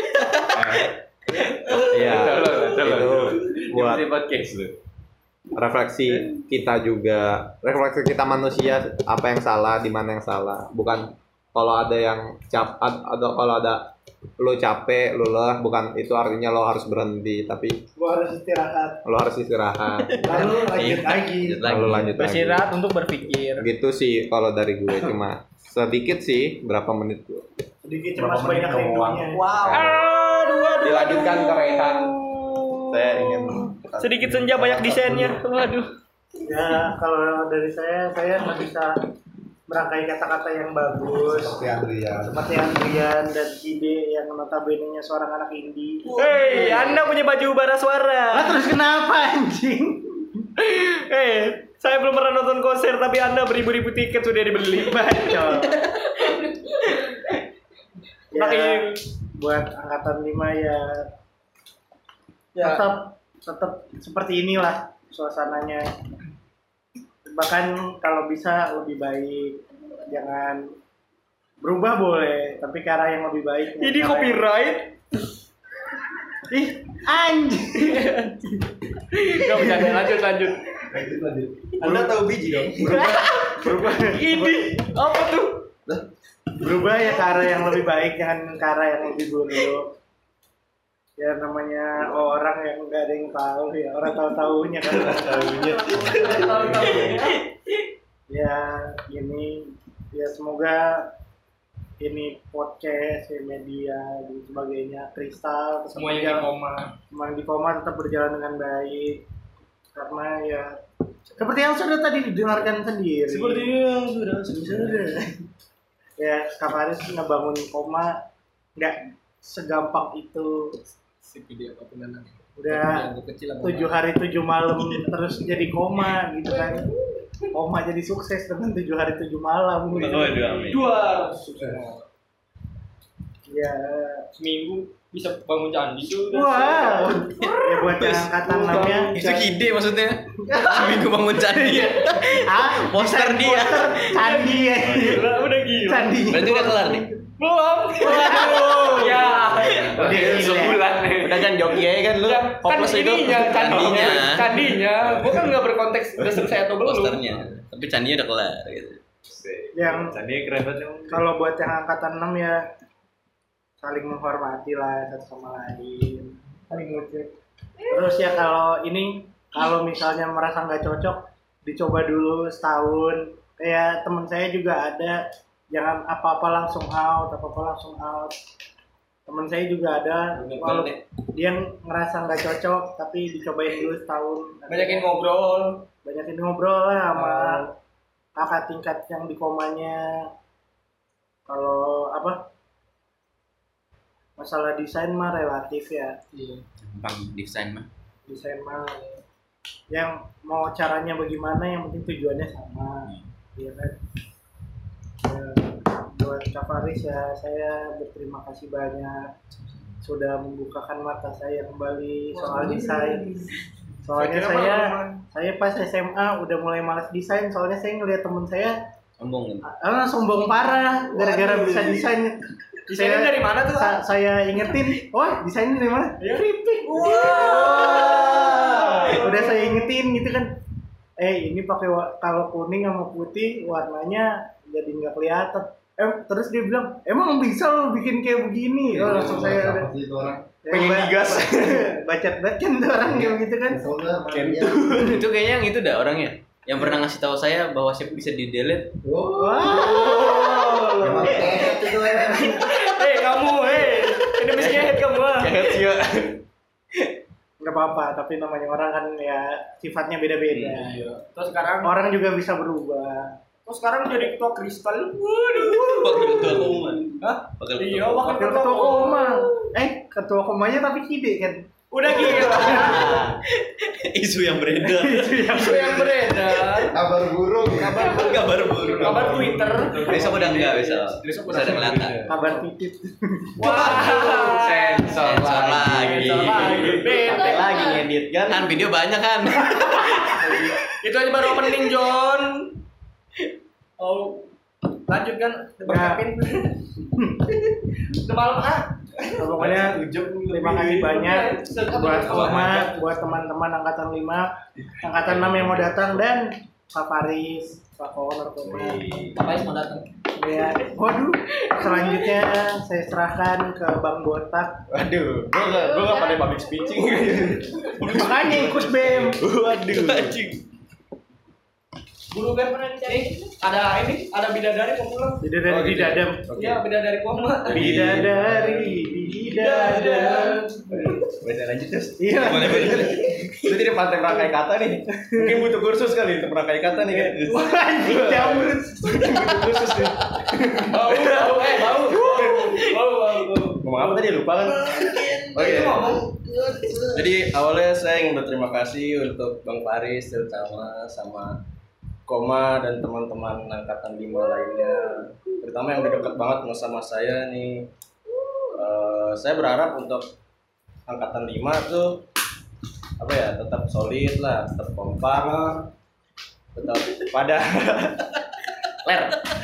Iya. Tolong, tolong. Itu buat Di podcast lu. refleksi kita juga, refleksi kita manusia apa yang salah, di mana yang salah. Bukan kalau ada yang cap ad- ada kalau ada lo capek, lo lelah, bukan itu artinya lo harus berhenti, tapi Gue harus istirahat. lo harus istirahat. Lalu lanjut lagi. Lalu lanjut lagi. Beristirahat untuk berpikir. Gitu sih kalau dari gue, cuma sedikit sih berapa menit gue. Sedikit cuma sebanyak rindunya. Aduh, aduh, Dilanjutkan ke Rehan. Saya ingin sedikit senja banyak desainnya. Waduh. Ya kalau dari saya, saya nggak bisa merangkai kata-kata yang bagus. Seperti Adrian. Seperti Andrian dan Cide yang notabene-nya seorang anak indie. Hei, Anda punya baju bara Lah suara. terus kenapa anjing? Hei, saya belum pernah nonton konser tapi Anda beribu-ribu tiket sudah dibeli. Bacot. Nah, Ya, ini- buat angkatan lima ya, Ya. tetap tetap seperti inilah suasananya. Bahkan kalau bisa lebih baik, jangan berubah boleh, tapi ke arah yang lebih baik. Ini copyright. Ih, anjing. Gak bisa deh, lanjut lanjut. Anda tahu biji dong? Berubah, Ini apa tuh? berubah ya ke arah yang lebih baik, jangan ke arah yang lebih buruk. Ya namanya orang yang nggak ada yang tahu ya, orang tahu taunya kan. Tahu taunya. Ya ini ya semoga ini podcast, ya, media dan sebagainya, Kristal tetap Semuanya di berjalan- koma. semua yang di koma tetap berjalan dengan baik, karena ya seperti yang sudah tadi didengarkan sendiri. Seperti yang sudah sudah. Ya Kak Faris ngebangun koma nggak segampang itu. Si video apapun nanti. Udah kecil tujuh hari tujuh malam terus jadi koma gitu kan. Koma jadi sukses dengan tujuh hari tujuh malam gitu. Waduh, amin. Dua. Ya. Seminggu bisa bangun candi tuh. Wow. Ya buat yang angkatan enamnya. Itu ide maksudnya. Seminggu bangun candi. Ah, Poster dia. Poster candi ya. Gila, udah gila. Candi. Berarti udah kelar nih. Belum. Waduh. Ya. Udah gila. Sebulan nih. Udah kan joki aja kan lu. Ya, kan Hopeless itu. ininya, candinya, Candinya. candinya. Gua kan nggak berkonteks udah selesai atau belum. Posternya. Tapi candinya udah kelar gitu. Yang Candi keren banget. kalau buat yang angkatan enam ya saling menghormati lah satu sama lain. Saling lucu. Terus ya kalau ini kalau misalnya merasa nggak cocok dicoba dulu setahun. Kayak teman saya juga ada, jangan apa-apa langsung out, apa-apa langsung out. Teman saya juga ada, walau dia ngerasa nggak cocok tapi dicobain dulu setahun. Banyakin ngobrol. Banyakin ngobrol lah sama kakak tingkat yang di komanya. Kalau apa masalah desain mah relatif ya. Gampang desain mah. Desain mah yang mau caranya bagaimana, yang penting tujuannya sama. Iya kan. Ya, buat Kak Faris ya saya berterima kasih banyak sudah membukakan mata saya kembali soal desain. Soalnya saya saya pas S M A udah mulai malas desain, soalnya saya ngeliat temen saya Sombong kan? ah, sombong parah gara-gara bisa desain. Desainnya dari mana tuh? Sa- saya ingetin, wah desainnya dari mana? Keripik. Udah saya ingetin gitu kan. Eh ini pakai wa- kalau kuning sama putih warnanya jadi nggak kelihatan. Eh terus dia bilang, emang bisa lo bikin kayak begini? Oh, langsung saya udah Pengen digas. Bacot-bacot kan tuh orang yang gitu kan. Itu kayaknya yang itu dah orangnya. Yang pernah ngasih tahu saya bahwa Shape bisa di-delete. Wow. Eh kamu, eh ini mestinya head kamu ah. Nggak apa-apa, tapi namanya orang kan ya sifatnya beda-beda. Terus sekarang, Orang juga bisa berubah. terus sekarang jadi ketua kristal. Waduh. Wakil ketua koma. Hah? Wakil Iya, ketua. wakil Wakil ketua koma. Eh, ketua komanya tapi kide kan. Udah gila. Isu yang beredar. Isu yang beredar. Kabar burung. Kabar Kabar burung. kabar Twitter. Besok udah enggak besok. Besok Bisa ada kelihatan. Kabar titip. Wah. Sensor Sensor lagi. Sensor lagi. Beda. Sampai lagi ngedit kan. Kan video banyak kan. Itu aja baru opening John. Oh, lanjut kan? Berkapin. Udah malam ah. Pokoknya terima kasih banyak buat Koma, buat teman-teman angkatan lima, angkatan enam yang mau datang dan Pak Faris, Pak Honor Koma. Apa yang mau datang? Ya, waduh. Selanjutnya saya serahkan ke Bang Botak. Waduh, gua enggak gua enggak pandai public speaking. Makanya ikut B E M. Waduh. Dulu kan pernah dicari. Ada ini, ada bidadari mau pulang. Bidadari di dadam. Iya, bidadari koma. Bidadari di dadam. Beda lanjut terus. Iya. Lu tidak pantai merangkai kata nih. Mungkin butuh kursus kali untuk merangkai kata nih kan. Wah, anjing campur. Butuh kursus nih. Bau, bau, eh bau. Bau, bau, bau. Ngomong apa tadi lupa kan? Oh Itu iya. ngomong. Jadi awalnya saya ingin berterima kasih untuk Bang Faris terutama sama Koma dan teman-teman angkatan lima lainnya, terutama yang udah dekat banget sama saya nih. Uh, saya berharap untuk angkatan lima tuh apa ya, tetap solid lah, tetap kompak, tetap pada ler,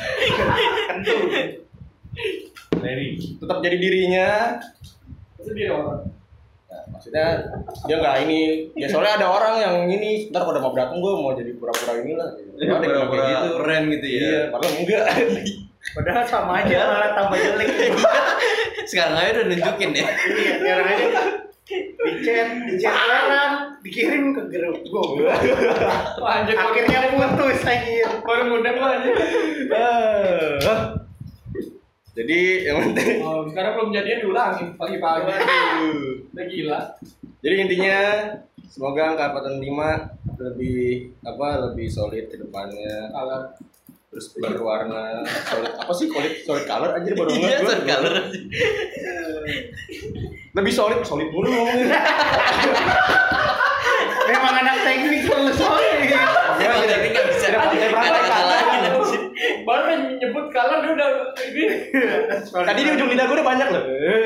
tetap jadi dirinya. Itu dia orang. Nah, maksudnya dia nggak ini, ya soalnya ada orang yang ini, ntar pada mau datang gue mau jadi pura-pura inilah. Ada yang bilang kayak gitu. Keren gitu ya. Iya, padahal enggak. Padahal sama aja malah tambah jelek. Sekarang aja udah nunjukin ya. Iya, sekarang aja di chat, di chat orang, dikirim ke grup gue. Lanjut Akhirnya putus aja. baru ngundang lo aja. Ah. Jadi yang penting, Oh, sekarang belum jadian diulangin pagi-pagi. Udah gila. jadi intinya semoga angkatan lima lebih apa lebih solid ke depannya, Kalau terus berwarna solid, apa sih solid solid color aja baru Iya, nggak set color. lebih solid solid dulu ngomongnya. Memang anak teknik perlu soalnya. Ya, Tapi nggak bisa. Tidak pakai perangkat Kata-kata kata. lagi nanti. baru kan nyebut kalah dia udah ini. Tadi di ujung lidah gue udah banyak loh.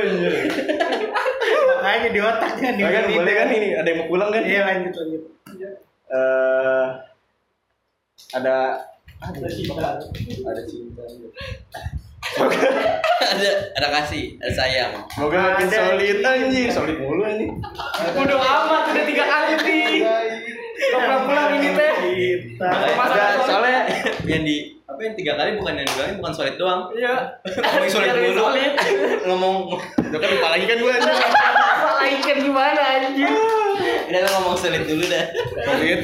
Makanya di otaknya nih. Kan boleh kan ini ada yang mau pulang kan? Iya lanjut lanjut. Eh ada ada cinta. Ada cinta. ada ada kasih, ada sayang. Semoga makin solid anjir, solid mulu ini. Udah amat udah tiga kali nih. Pulang-pulang ini teh. Ada soalnya yang di apa yang tiga kali bukan yang dibilangin bukan solid doang. Iya. Ngomongin solid Biar dulu. solid. Ngomong Udah kan lupa lagi kan gue anjir. Salah ikan gimana anjir? udah lo ngomong solid dulu dah. Solid.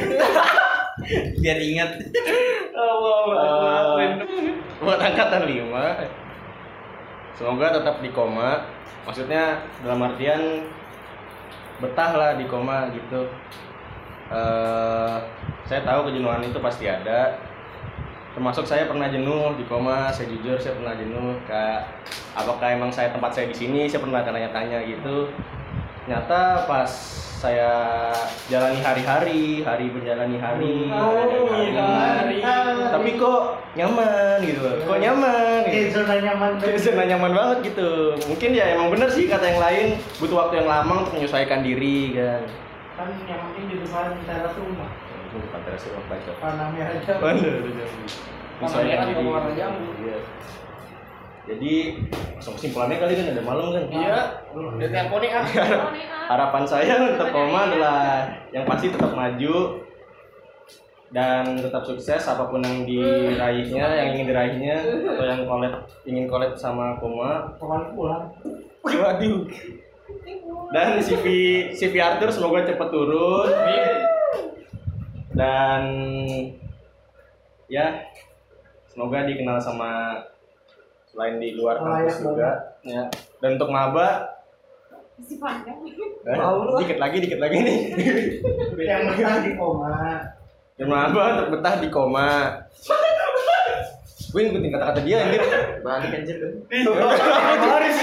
Biar ingat. Allah. Buat angkatan lima. Semoga tetap di koma. Maksudnya dalam artian betah lah di koma gitu. Uh, saya tahu kejenuhan itu pasti ada. Termasuk saya pernah jenuh di koma. Saya jujur saya pernah jenuh. Kak, apakah emang saya tempat saya di sini? Saya pernah tanya-tanya gitu. Nyata pas saya jalani hari-hari, hari menjalani hari, hari, tapi kok nyaman gitu, kok nyaman, Eh gitu. zona nyaman. Zona nyaman banget gitu. Mungkin ya emang bener sih kata yang lain, butuh waktu yang lama untuk menyesuaikan diri kan. Kan yang penting di depan teras rumah. Itu bukan teras rumah baca. Panah merah jam. Menyesuaikan diri. Warna jambu. Iya. Jadi langsung kesimpulannya kali kan ada malam kan. Iya. Udah teleponin ah. Harapan saya untuk koma adalah yang pasti tetap maju dan tetap sukses apapun yang diraihnya, yang ingin diraihnya atau yang kolab ingin kolab sama koma. Kawan pulang. Waduh. Dan C V C V Arthur semoga cepat turun. Dan ya semoga dikenal sama selain di luar kampus juga. Ya. Dan untuk maba Masih panjang. Eh, dikit lagi, dikit lagi nih. Yang betah di koma. Yang maba untuk betah di koma. Gue ngikutin kata-kata dia anjir. Balik anjir kan. Baris.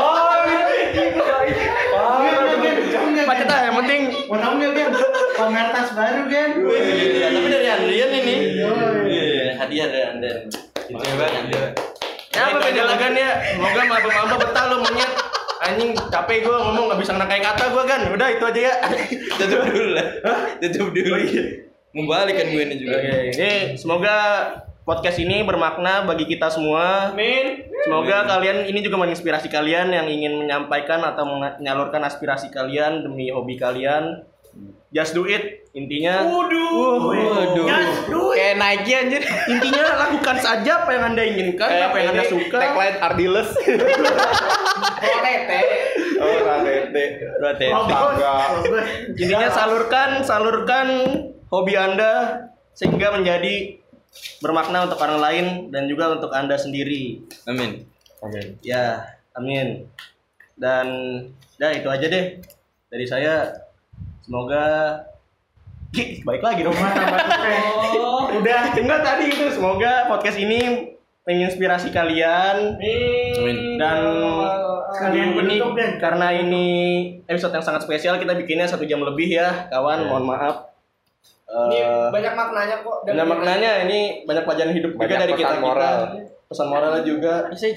Macet ah, yang penting. Mau tahu nggak kan? Pengatas baru kan? Iya, tapi dari Andrian ini. Iya, hadiah dari Anda. Coba Anda. Ya apa beda lagan ya? Semoga maba-maba betah lo monyet. Anjing capek gue ngomong nggak bisa ngerangkai kata gue kan. Udah itu aja ya. Tutup dulu lah. Tutup dulu. Mau balik kan gue ini juga. Oke, ini semoga podcast ini bermakna bagi kita semua. Amin. Semoga kalian ini juga menginspirasi kalian yang ingin menyampaikan atau menyalurkan aspirasi kalian demi hobi kalian. Just do it. Intinya. Waduh. Waduh. Just do it. Kayak Nike anjir. Intinya lakukan saja apa yang Anda inginkan, apa yang Anda suka. Tagline Ardiles. Tete. Oh, Radete. Berarti. Astaga. Intinya salurkan, salurkan hobi Anda sehingga menjadi bermakna untuk orang lain dan juga untuk Anda sendiri. Amin. Amin. Ya, amin. Dan dah itu aja deh dari saya. Semoga Ki, baik lagi dong. Oh. Udah, enggak tadi itu. Semoga podcast ini menginspirasi kalian. Amin. Dan Sekalian ini penutup, Dan. karena ini episode yang sangat spesial, kita bikinnya satu jam lebih ya, kawan. Mohon maaf. Ini Eh, banyak maknanya kok. Dan Ada maknanya, ini banyak pelajaran hidup juga Banyak dari kita pesan moral. Pesan moralnya juga.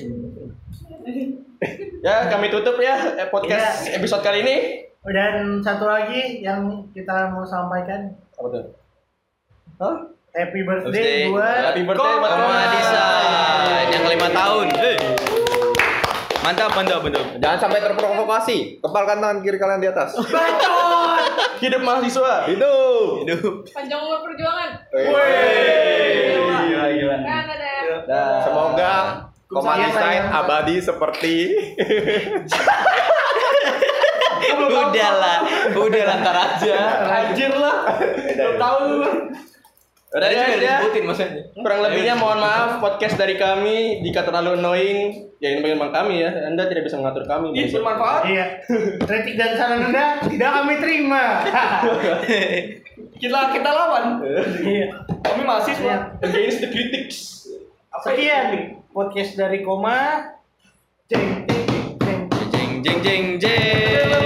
Ya, kami tutup ya eh, podcast episode kali ini. Dan satu lagi yang kita mau sampaikan. Apa tuh? Hah? Happy birthday Birthday. buat Happy birthday buat Koma Koma. Desain yang kelima tahun. Hey. Mantap, mantap, mantap. Jangan sampai terprovokasi. Kepalkan tangan kiri kalian di atas. Hidup mahasiswa. Hidup. Hidup. Panjang umur perjuangan. Gila, gila. Kan ada. Dah. Semoga Koma Saya Desain sayang. abadi seperti Udahlah, udahlah ntar aja. Anjir lah. Belum tahu lu. Udah Ya, juga ya. disebutin maksudnya. Kurang lebihnya mohon maaf podcast dari kami jika terlalu annoying. Ya ini memang kami ya. Anda tidak bisa mengatur kami. Ini bermanfaat. Iya. Kritik dan saran Anda tidak kami terima. Kita kita lawan. Iya. Kami mahasiswa. Against the critics. Sekian podcast dari Koma. Ceng ceng ceng. Jeng jeng jeng jeng.